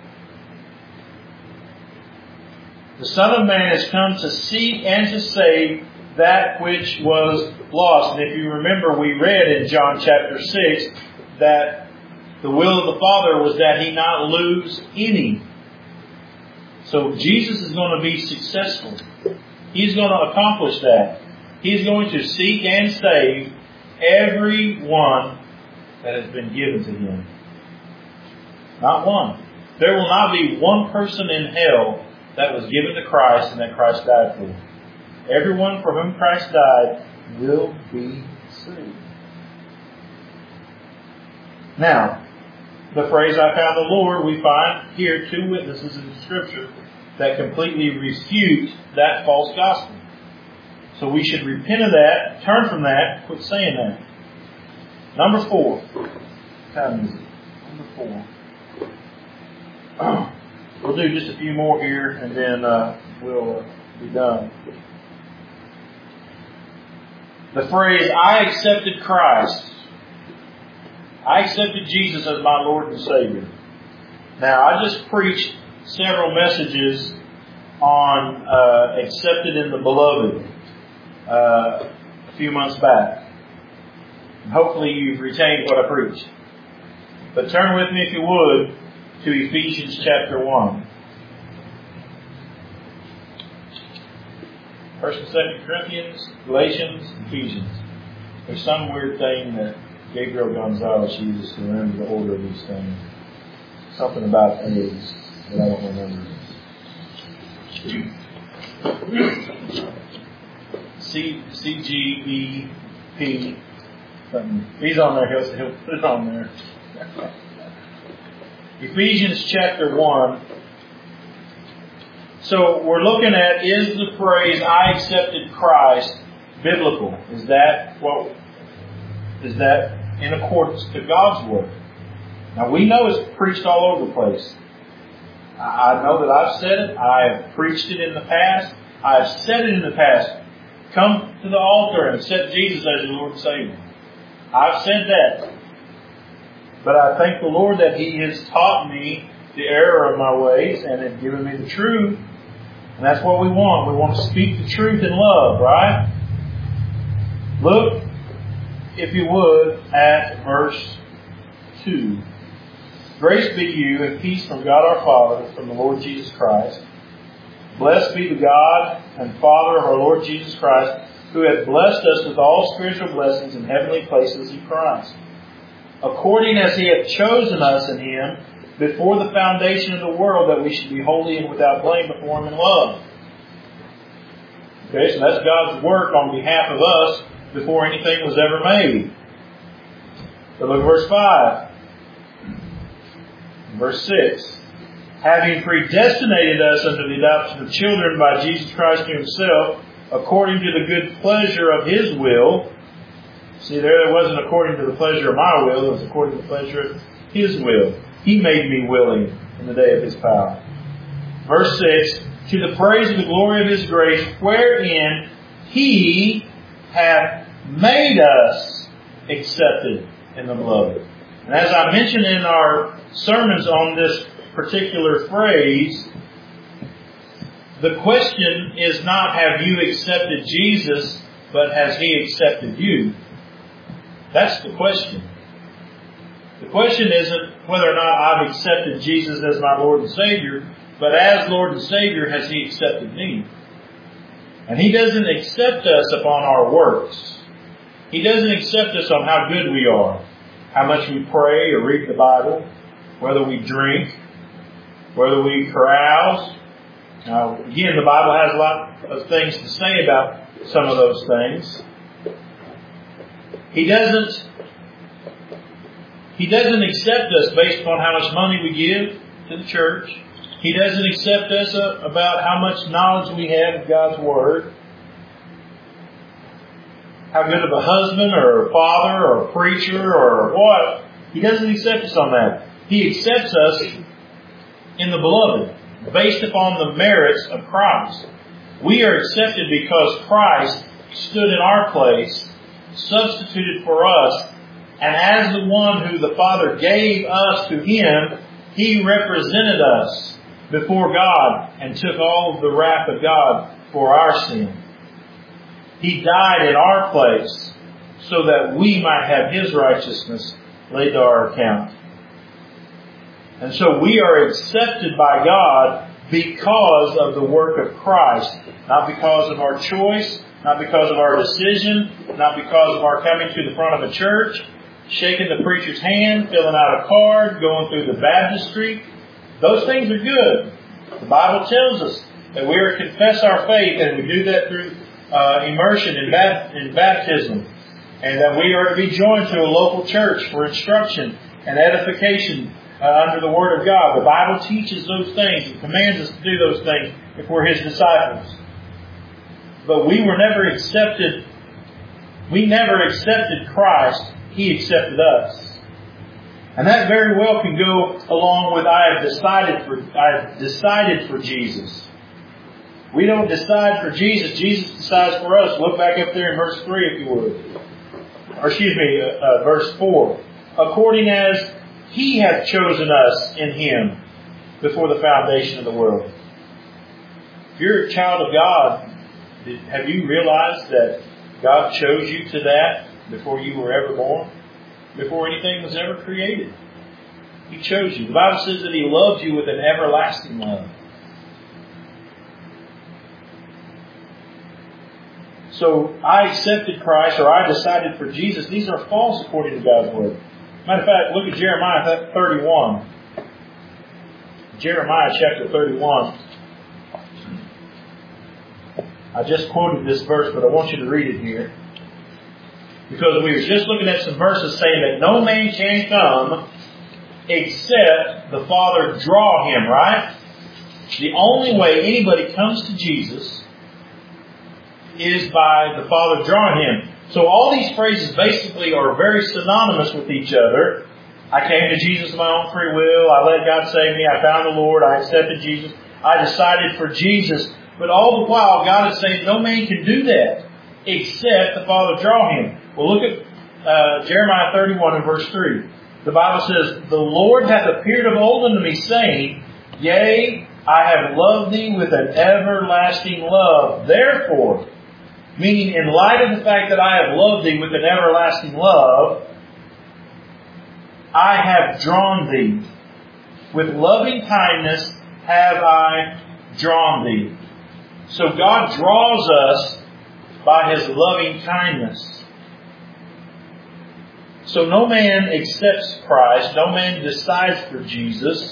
The Son of Man has come to seek and to save that which was lost. And if you remember, we read in John chapter six that the will of the Father was that He not lose any. So Jesus is going to be successful. He's going to accomplish that. He's going to seek and save every one that has been given to him. Not one. There will not be one person in hell that was given to Christ and that Christ died for. Everyone for whom Christ died will be saved. Now, the phrase, I found the Lord, we find here two witnesses in the Scripture that completely refute that false gospel. So we should repent of that, turn from that, quit saying that. Number four. What time is it? Number four. We'll do just a few more here and then uh, we'll uh, be done. The phrase, I accepted Christ. I accepted Jesus as my Lord and Savior. Now, I just preached several messages on uh, accepted in the Beloved uh, a few months back. And hopefully you've retained what I preached. But turn with me, if you would, to Ephesians chapter one. First and Second Corinthians, Galatians, Ephesians. There's some weird thing that Gabriel Gonzalez uses to remember the order of these things. Something about eggs that I don't remember. C C G E P. He's on there. He'll, he'll put it on there. Ephesians chapter one. So we're looking at, is the phrase, I accepted Christ, biblical? Is that what, is that in accordance to God's Word? Now we know it's preached all over the place. I know that I've said it. I've preached it in the past. I've said it in the past. Come to the altar and accept Jesus as your Lord and Savior. I've said that. But I thank the Lord that He has taught me the error of my ways and has given me the truth. And that's what we want. We want to speak the truth in love, right? Look, if you would, at verse two. Grace be to you and peace from God our Father, from the Lord Jesus Christ. Blessed be the God and Father of our Lord Jesus Christ, who hath blessed us with all spiritual blessings in heavenly places in Christ, according as He hath chosen us in Him before the foundation of the world, that we should be holy and without blame before Him in love. Okay, so that's God's work on behalf of us before anything was ever made. So look at verse five. Verse six. Having predestinated us unto the adoption of children by Jesus Christ to Himself, according to the good pleasure of His will. See, there it wasn't according to the pleasure of my will, it was according to the pleasure of His will. He made me willing in the day of His power. Verse six. To the praise of the glory of His grace, wherein He hath made us accepted in the Beloved. And as I mentioned in our sermons on this particular phrase, the question is not, have you accepted Jesus, but has He accepted you? That's the question. The question isn't whether or not I've accepted Jesus as my Lord and Savior, but as Lord and Savior, has He accepted me? And He doesn't accept us upon our works. He doesn't accept us on how good we are, how much we pray or read the Bible, whether we drink, whether we carouse. Now, again, the Bible has a lot of things to say about some of those things. He doesn't, He doesn't accept us based upon how much money we give to the church. He doesn't accept us about how much knowledge we have of God's Word. How good of a husband or a father or a preacher or what. He doesn't accept us on that. He accepts us in the Beloved, based upon the merits of Christ. We are accepted because Christ stood in our place, substituted for us, and as the one who the Father gave us to Him, He represented us before God and took all of the wrath of God for our sin. He died in our place so that we might have His righteousness laid to our account. And so we are accepted by God because of the work of Christ, not because of our choice, not because of our decision, not because of our coming to the front of a church, shaking the preacher's hand, filling out a card, going through the baptistry. Those things are good. The Bible tells us that we are to confess our faith, and we do that through uh, immersion in, bat- in baptism, and that we are to be joined to a local church for instruction and edification uh, under the Word of God. The Bible teaches those things and commands us to do those things if we're His disciples. But we were never accepted. We never accepted Christ. He accepted us. And that very well can go along with I have decided for I have decided for Jesus. We don't decide for Jesus. Jesus decides for us. Look back up there in verse three if you would. Or excuse me, uh, uh, verse four. According as He hath chosen us in Him before the foundation of the world. If you're a child of God, have you realized that God chose you to that before you were ever born? Before anything was ever created. He chose you. The Bible says that He loves you with an everlasting love. So, I accepted Christ, or I decided for Jesus. These are false according to God's Word. Matter of fact, look at Jeremiah thirty-one. Jeremiah chapter thirty-one. I just quoted this verse, but I want you to read it here. Because we were just looking at some verses saying that no man can come except the Father draw him, right? The only way anybody comes to Jesus is by the Father drawing him. So all these phrases basically are very synonymous with each other. I came to Jesus of my own free will. I let God save me. I found the Lord. I accepted Jesus. I decided for Jesus. But all the while, God is saying no man can do that except the Father draw him. Well, look at uh, Jeremiah thirty-one and verse three. The Bible says, The Lord hath appeared of old unto me, saying, Yea, I have loved thee with an everlasting love. Therefore, meaning in light of the fact that I have loved thee with an everlasting love, I have drawn thee. With loving kindness have I drawn thee. So God draws us by His loving kindness. So no man accepts Christ, no man decides for Jesus,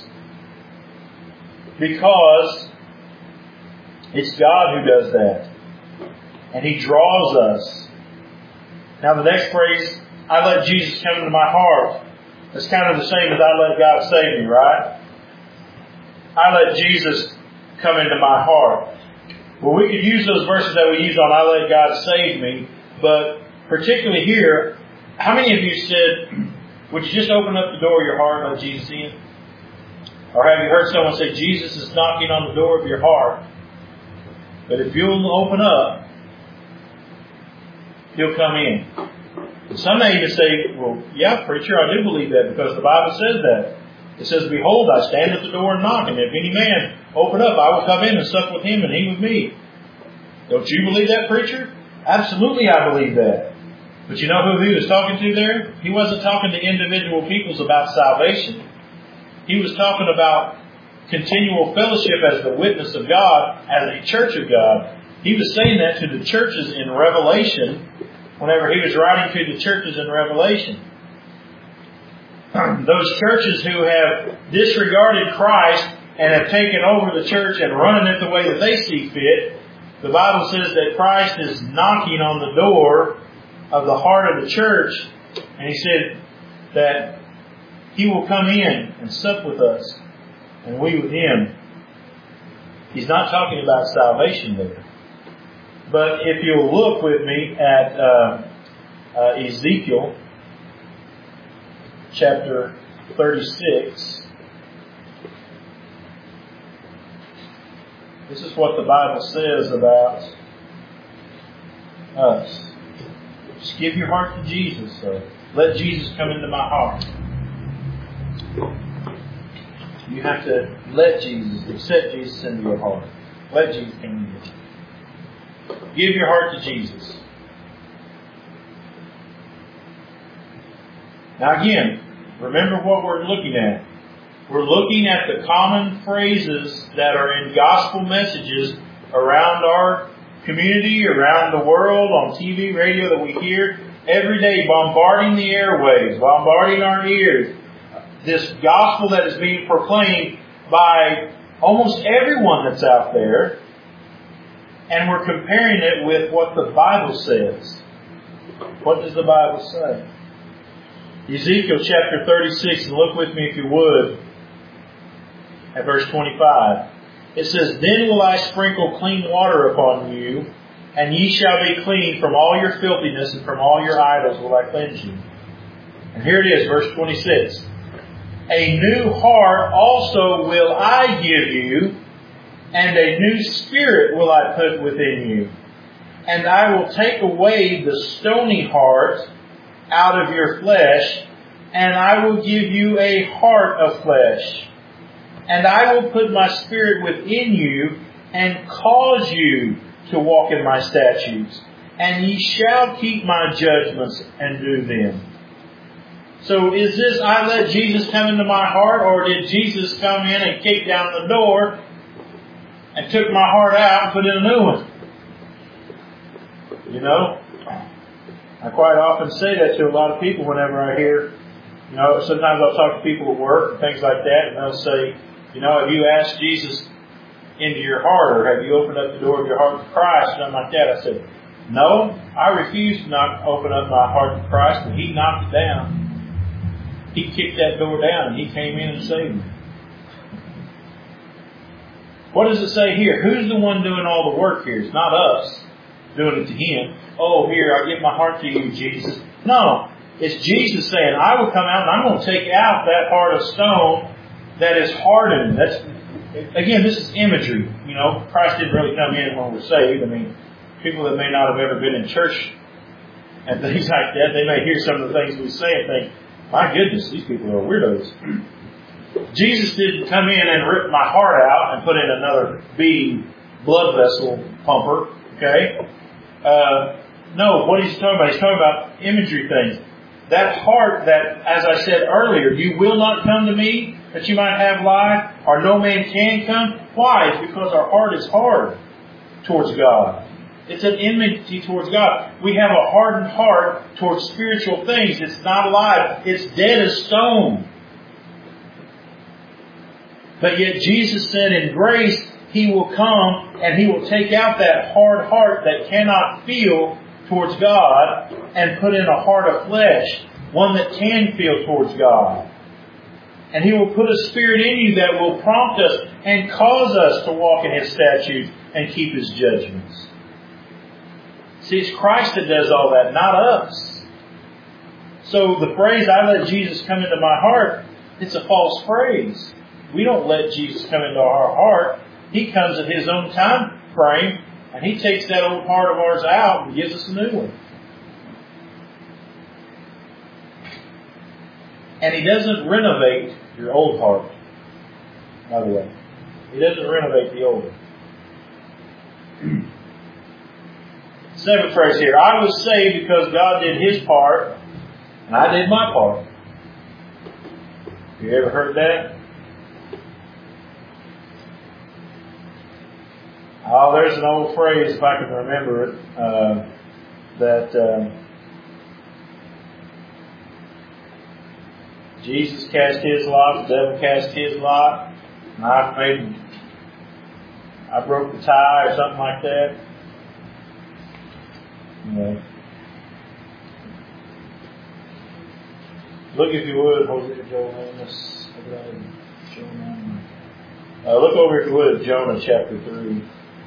because it's God who does that. And He draws us. Now the next phrase, I let Jesus come into my heart. That's kind of the same as I let God save me, right? I let Jesus come into my heart. Well, we could use those verses that we use on I let God save me, but particularly here, how many of you said, would you just open up the door of your heart and let Jesus in? Or have you heard someone say, Jesus is knocking on the door of your heart, but if you'll open up, He'll come in. And some may even say, well, yeah, preacher, I do believe that because the Bible says that. It says, Behold, I stand at the door and knock, and if any man open up, I will come in and sup with him and he with me. Don't you believe that, preacher? Absolutely, I believe that. But you know who he was talking to there? He wasn't talking to individual peoples about salvation. He was talking about continual fellowship as the witness of God, as a church of God. He was saying that to the churches in Revelation, whenever he was writing to the churches in Revelation. Those churches who have disregarded Christ and have taken over the church and running it the way that they see fit, the Bible says that Christ is knocking on the door of the heart of the church, and He said that He will come in and sup with us, and we with Him. He's not talking about salvation there. But if you'll look with me at uh, uh, Ezekiel chapter thirty-six, this is what the Bible says about us. Just give your heart to Jesus. So let Jesus come into my heart. You have to let Jesus, accept Jesus into your heart. Let Jesus come into your heart. Give your heart to Jesus. Now again, remember what we're looking at. We're looking at the common phrases that are in gospel messages around our community, around the world, on T V, radio that we hear every day, bombarding the airwaves, bombarding our ears. This gospel that is being proclaimed by almost everyone that's out there. And we're comparing it with what the Bible says. What does the Bible say? Ezekiel chapter thirty-six, and look with me if you would, at verse twenty-five. It says, Then will I sprinkle clean water upon you, and ye shall be clean from all your filthiness, and from all your idols will I cleanse you. And here it is, verse twenty-six. A new heart also will I give you, and a new spirit will I put within you. And I will take away the stony heart out of your flesh, and I will give you a heart of flesh. And I will put my spirit within you, and cause you to walk in my statutes. And ye shall keep my judgments and do them. So is this, I let Jesus come into my heart, or did Jesus come in and kick down the door and took my heart out and put in a new one? You know, I quite often say that to a lot of people whenever I hear, you know, sometimes I'll talk to people at work and things like that, and they'll say, you know, have you asked Jesus into your heart, or have you opened up the door of your heart to Christ, something like that? I said, no, I refuse to not open up my heart to Christ, but He knocked it down. He kicked that door down, and He came in and saved me. What does it say here? Who's the one doing all the work here? It's not us doing it to Him. Oh, here, I give my heart to you, Jesus. No, it's Jesus saying, I will come out and I'm going to take out that heart of stone that is hardened. That's, again, this is imagery. You know, Christ didn't really come in when we're saved. I mean, people that may not have ever been in church and things like that, they may hear some of the things we say and think, my goodness, these people are weirdos. Jesus didn't come in and rip my heart out and put in another beating blood vessel pumper. Okay? Uh, no, what he's talking about, he's talking about imagery things. That heart that, as I said earlier, you will not come to me that you might have life, or no man can come. Why? It's because our heart is hard towards God. It's an enmity towards God. We have a hardened heart towards spiritual things. It's not alive. It's dead as stone. But yet Jesus said in grace, He will come and He will take out that hard heart that cannot feel towards God and put in a heart of flesh, one that can feel towards God. And He will put a spirit in you that will prompt us and cause us to walk in His statutes and keep His judgments. See, it's Christ that does all that, not us. So the phrase, I let Jesus come into my heart, it's a false phrase. We don't let Jesus come into our heart. He comes at His own time frame, and He takes that old heart of ours out and gives us a new one. And He doesn't renovate your old heart, by the way. He doesn't renovate the old one. Seventh phrase here. I was saved because God did His part, and I did my part. Have you ever heard that? Oh, there's an old phrase, if I can remember it, uh, that uh, Jesus cast His lot, the devil cast his lot, and I made, I broke the tie, or something like that. Yeah. Look, if you would, Hosea, Joel, Amos, Jonah. Uh, look over, if you would, at Jonah chapter three.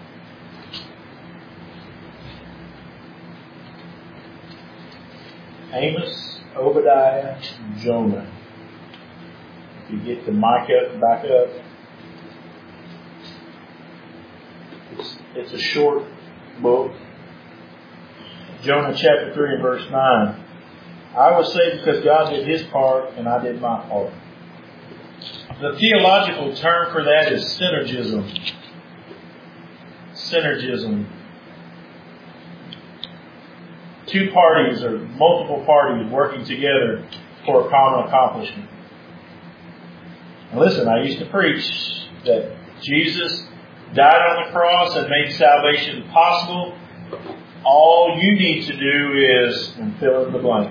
Amos, Obadiah, Jonah. If you get the mic up, back up. It's, it's a short book. Jonah chapter three and verse nine. I was saved because God did His part and I did my part. The theological term for that is synergism. Synergism. Two parties or multiple parties working together for a common accomplishment. And listen, I used to preach that Jesus died on the cross and made salvation possible. All you need to do is and fill in the blank.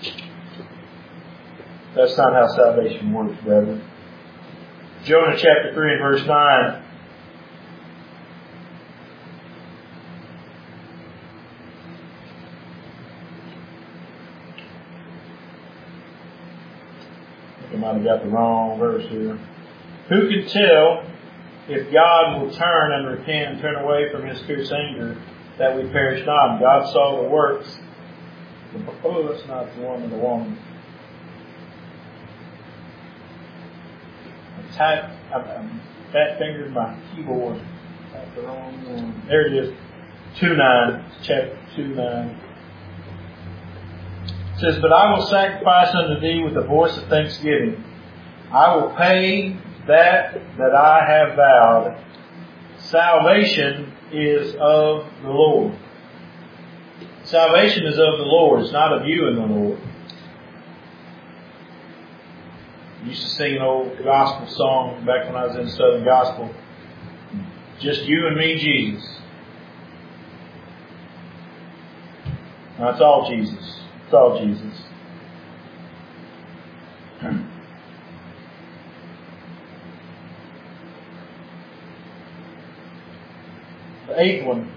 That's not how salvation works, brethren. Jonah chapter three and verse nine. I might have got the wrong verse here. Who can tell if God will turn and repent and turn away from His fierce anger that we perish not? And God saw the works. Oh, that's not the one of the woman. I typed, I'm fat fingered my keyboard. That's the wrong one. There it is. two nine. Chapter two nine. It says, but I will sacrifice unto thee with the voice of thanksgiving. I will pay that that I have vowed. Salvation is of the Lord. Salvation is of the Lord. It's not of you and the Lord. I used to sing an old gospel song back when I was in Southern Gospel. Just you and me, Jesus. Now, it's all Jesus. It's all Jesus. The eighth one.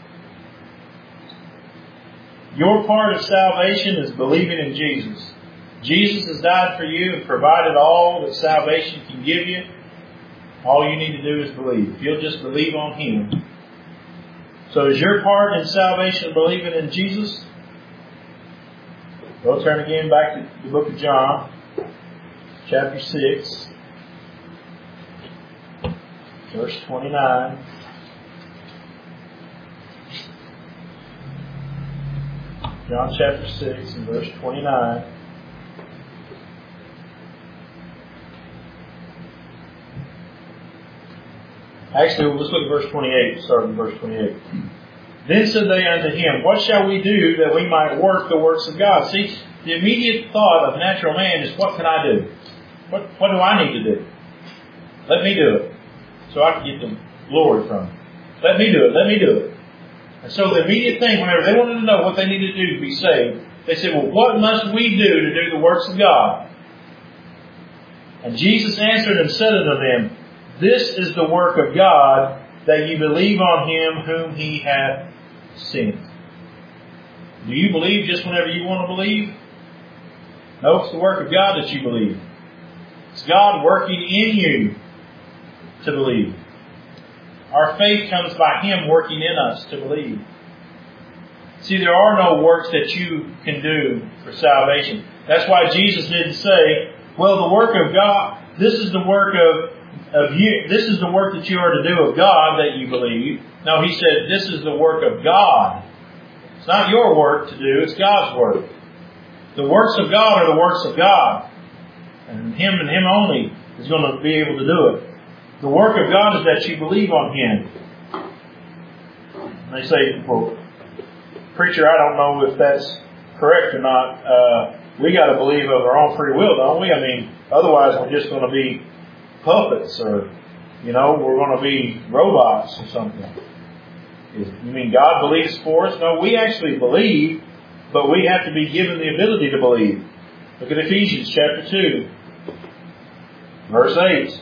Your part of salvation is believing in Jesus. Jesus has died for you and provided all that salvation can give you. All you need to do is believe. If you'll just believe on Him. So is your part in salvation believing in Jesus? We'll turn again back to the book of John, chapter six, verse twenty-nine. John chapter six and verse twenty-nine. Actually, let's look at verse twenty-eight. Start with verse twenty-eight. Then said they unto him, what shall we do that we might work the works of God? See, the immediate thought of natural man is, what can I do? What, what do I need to do? Let me do it, so I can get the glory from it. Let me do it. Let me do it. And so the immediate thing, whenever they wanted to know what they needed to do to be saved, they said, well, what must we do to do the works of God? And Jesus answered and said unto them, this is the work of God, that you believe on Him whom He hath sent. Do you believe just whenever you want to believe? No, it's the work of God that you believe. It's God working in you to believe. Our faith comes by Him working in us to believe. See, there are no works that you can do for salvation. That's why Jesus didn't say, well, the work of God, this is the work of Of you, this is the work that you are to do of God that you believe. No, He said this is the work of God. It's not your work to do, it's God's work. The works of God are the works of God. And Him and Him only is going to be able to do it. The work of God is that you believe on Him. And they say, well, preacher, I don't know if that's correct or not. Uh, we got to believe of our own free will, don't we? I mean, otherwise we're just going to be puppets, or, you know, we're going to be robots or something. You mean God believes for us? No, we actually believe, but we have to be given the ability to believe. Look at Ephesians chapter two, verse eight.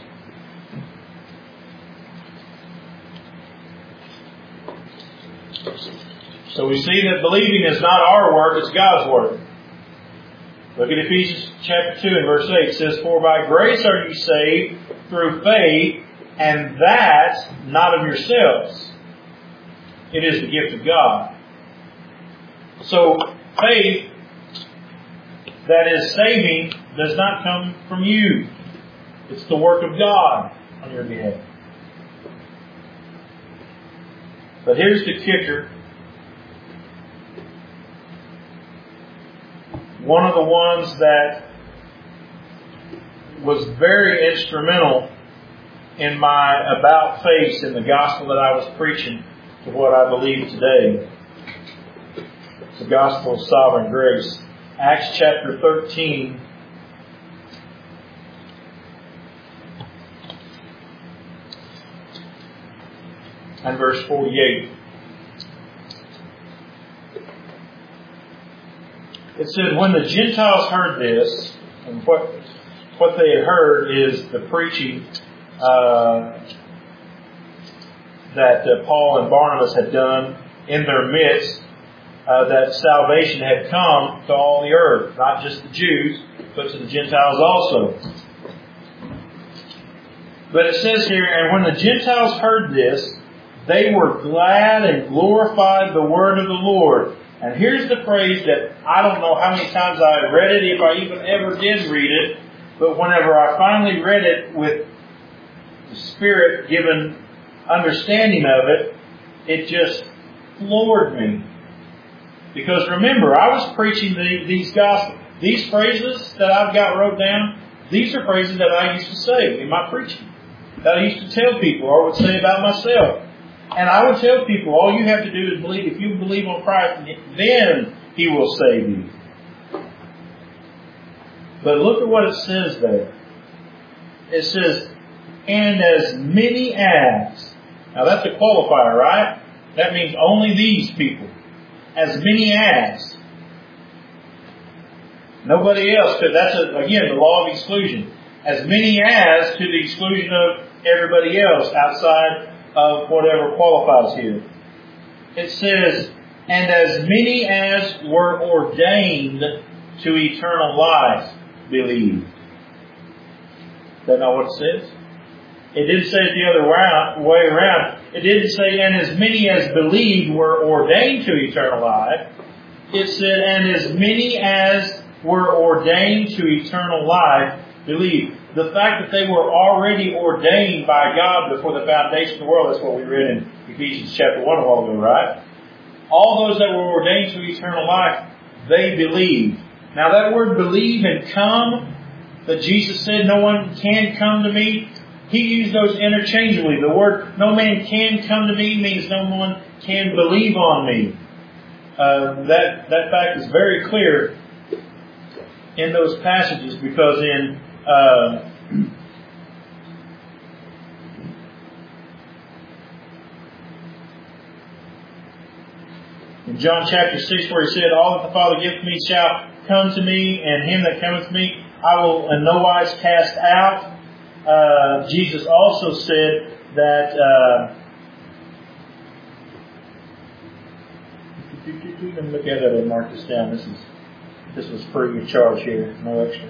So we see that believing is not our work, it's God's work. Look at Ephesians chapter two and verse eight. It says, for by grace are you saved through faith, and that not of yourselves. It is the gift of God. So faith that is saving does not come from you. It's the work of God on your behalf. But here's the kicker. One of the ones that was very instrumental in my about face in the gospel that I was preaching to what I believe today. It's the gospel of sovereign grace. Acts chapter thirteen. and verse forty-eight. It said, when the Gentiles heard this, and what what they had heard is the preaching uh, that uh, Paul and Barnabas had done in their midst, uh, that salvation had come to all the earth, not just the Jews, but to the Gentiles also. But it says here, and when the Gentiles heard this, they were glad and glorified the word of the Lord. And here's the phrase that I don't know how many times I read it, if I even ever did read it, but whenever I finally read it with the Spirit given understanding of it, it just floored me. Because remember, I was preaching the, these gospel, these phrases that I've got wrote down, these are phrases that I used to say in my preaching, that I used to tell people or would say about myself. And I would tell people, all you have to do is believe. If you believe on Christ, then He will save you. But look at what it says there. It says, and as many as. Now that's a qualifier, right? That means only these people. As many as. Nobody else, because that's, a, again, the law of exclusion. As many as to the exclusion of everybody else outside of whatever qualifies here. It says, and as many as were ordained to eternal life believed. Is that not what it says? It didn't say it the other way around. It didn't say, and as many as believed were ordained to eternal life. It said, and as many as were ordained to eternal life believed. The fact that they were already ordained by God before the foundation of the world, that's what we read in Ephesians chapter one a while ago, right? All those that were ordained to eternal life, they believed. Now that word believe and come, that Jesus said no one can come to me, He used those interchangeably. The word no man can come to me means no one can believe on me. Uh, that, that fact is very clear in those passages, because in uh, in John chapter six, where He said, all that the Father giveth me shall come to me, and him that cometh to me I will in no wise cast out. Uh, Jesus also said that uh, let me look at it and mark this down. This is This was free of charge here, no extra.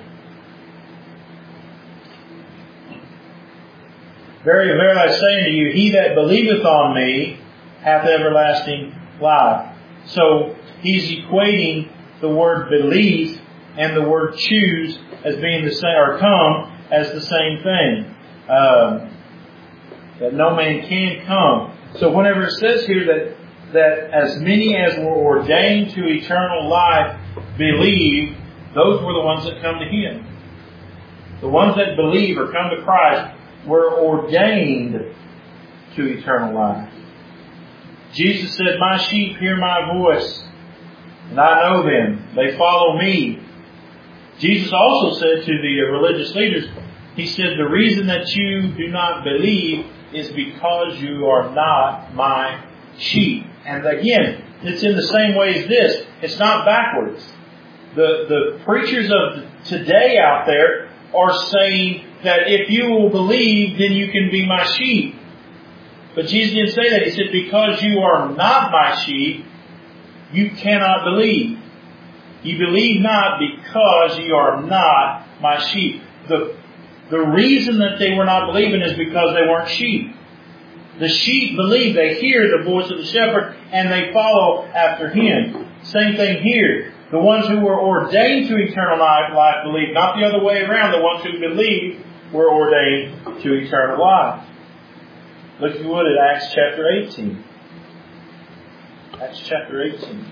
Verily, verily, I say unto you, he that believeth on me hath everlasting life. So He's equating the word belief and the word choose as being the same, or come as the same thing. Um, that no man can come. So whenever it says here that that as many as were ordained to eternal life believe, those were the ones that come to Him. The ones that believe or come to Christ were ordained to eternal life. Jesus said, my sheep hear my voice, and I know them. They follow me. Jesus also said to the religious leaders, He said, the reason that you do not believe is because you are not my sheep. And again, it's in the same way as this. It's not backwards. The, the preachers of today out there are saying that if you will believe, then you can be my sheep. But Jesus didn't say that. He said, because you are not my sheep, you cannot believe. You believe not because you are not my sheep. The, the reason that they were not believing is because they weren't sheep. The sheep believe, they hear the voice of the shepherd, and they follow after him. Same thing here. The ones who were ordained to eternal life, life believe, not the other way around. The ones who believe were ordained to eternal life. Look, if you would, at Acts chapter eighteen. Acts chapter eighteen.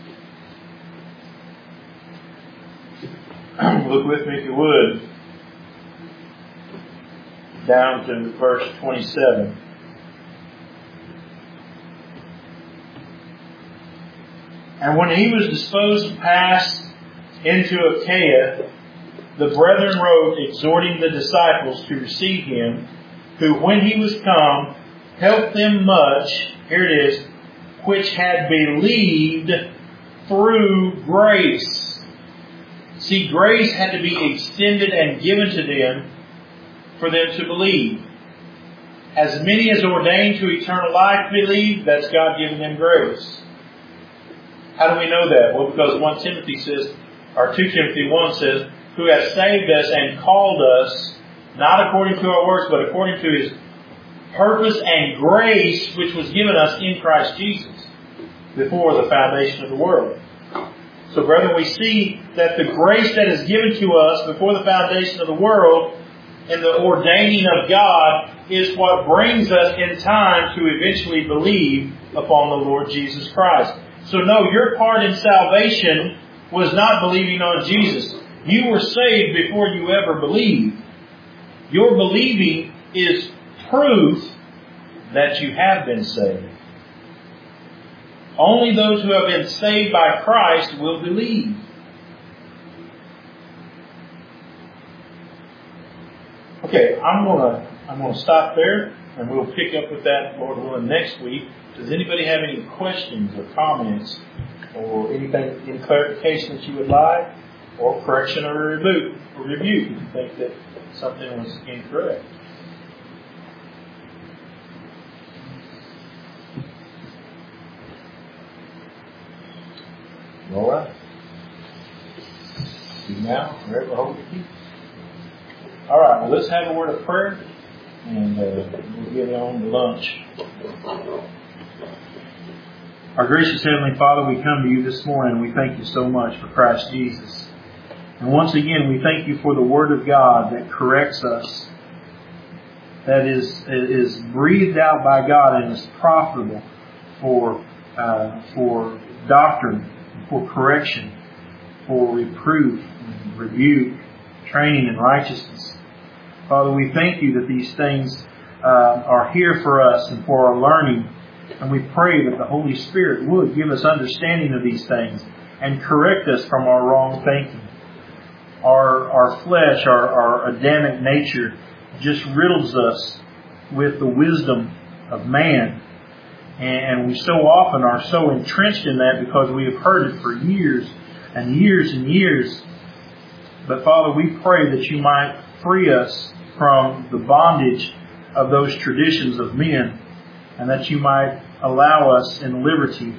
Look with me, if you would, down to verse twenty-seven. And when he was disposed to pass into Achaia, the brethren wrote, exhorting the disciples to receive him, who when he was come, help them much, here it is, which had believed through grace. See, grace had to be extended and given to them for them to believe. As many as ordained to eternal life believe, that's God giving them grace. How do we know that? Well, because First Timothy says, or Second Timothy one says, who has saved us and called us, not according to our works, but according to His purpose and grace, which was given us in Christ Jesus before the foundation of the world. So, brethren, we see that the grace that is given to us before the foundation of the world and the ordaining of God is what brings us in time to eventually believe upon the Lord Jesus Christ. So no, your part in salvation was not believing on Jesus. You were saved before you ever believed. Your believing is proof that you have been saved. Only those who have been saved by Christ will believe. Okay, I'm gonna I'm gonna stop there, and we'll pick up with that, Lord willing, next week. Does anybody have any questions or comments, or anything, any clarification that you would like, or correction or rebuke, or rebuke if you think that something was incorrect? All right. See you now, forever hold your peace. All right, well, let's have a word of prayer, and uh, we'll get on to lunch. Our gracious Heavenly Father, we come to you this morning, and we thank you so much for Christ Jesus. And once again, we thank you for the Word of God that corrects us, that is is breathed out by God and is profitable for uh, for doctrine, for correction, for reproof, rebuke, training in righteousness. Father, we thank you that these things uh, are here for us and for our learning. And we pray that the Holy Spirit would give us understanding of these things and correct us from our wrong thinking. Our, our flesh, our, our Adamic nature just riddles us with the wisdom of man. And we so often are so entrenched in that because we have heard it for years and years and years. But Father, we pray that you might free us from the bondage of those traditions of men, and that you might allow us in liberty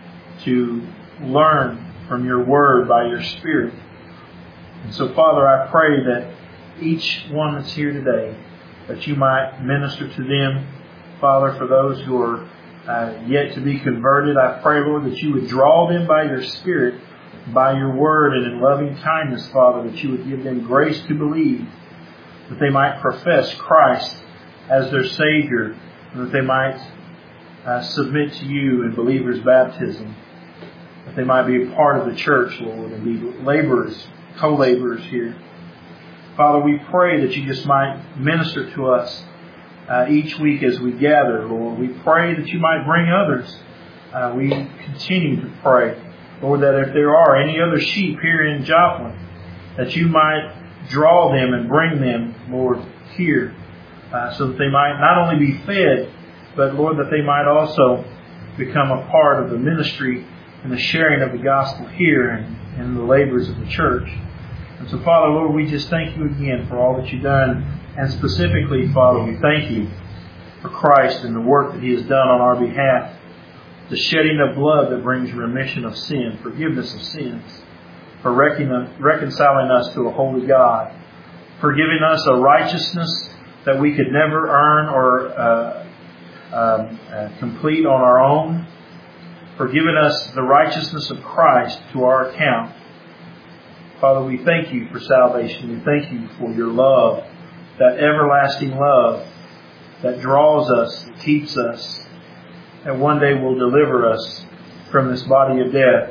to learn from your word by your Spirit. And so, Father, I pray that each one that's here today, that you might minister to them. Father, for those who are uh, yet to be converted, I pray, Lord, that you would draw them by your Spirit, by your word, and in loving kindness, Father, that you would give them grace to believe, that they might profess Christ as their Savior, and that they might uh, submit to you in believers' baptism, that they might be a part of the church, Lord, and be laborers, co-laborers here. Father, we pray that you just might minister to us uh, each week as we gather, Lord. We pray that you might bring others. Uh, we continue to pray, Lord, that if there are any other sheep here in Joplin, that you might draw them and bring them, Lord, here, uh, so that they might not only be fed, but, Lord, that they might also become a part of the ministry and the sharing of the gospel here and in the labors of the church. And so, Father, Lord, we just thank you again for all that you've done. And specifically, Father, we thank you for Christ and the work that he has done on our behalf, the shedding of blood that brings remission of sin, forgiveness of sins, for reconciling us to a holy God, for giving us a righteousness that we could never earn or uh, um, uh, complete on our own, for giving us the righteousness of Christ to our account. Father, we thank you for salvation. We thank you for your love, that everlasting love that draws us, that keeps us, that one day will deliver us from this body of death.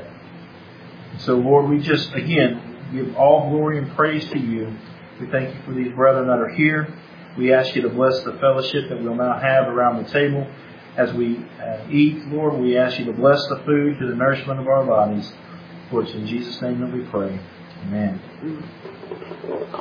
So, Lord, we just, again, give all glory and praise to you. We thank you for these brethren that are here. We ask you to bless the fellowship that we'll now have around the table as we uh, eat. Lord, we ask you to bless the food to the nourishment of our bodies. For it's in Jesus' name that we pray. Amen.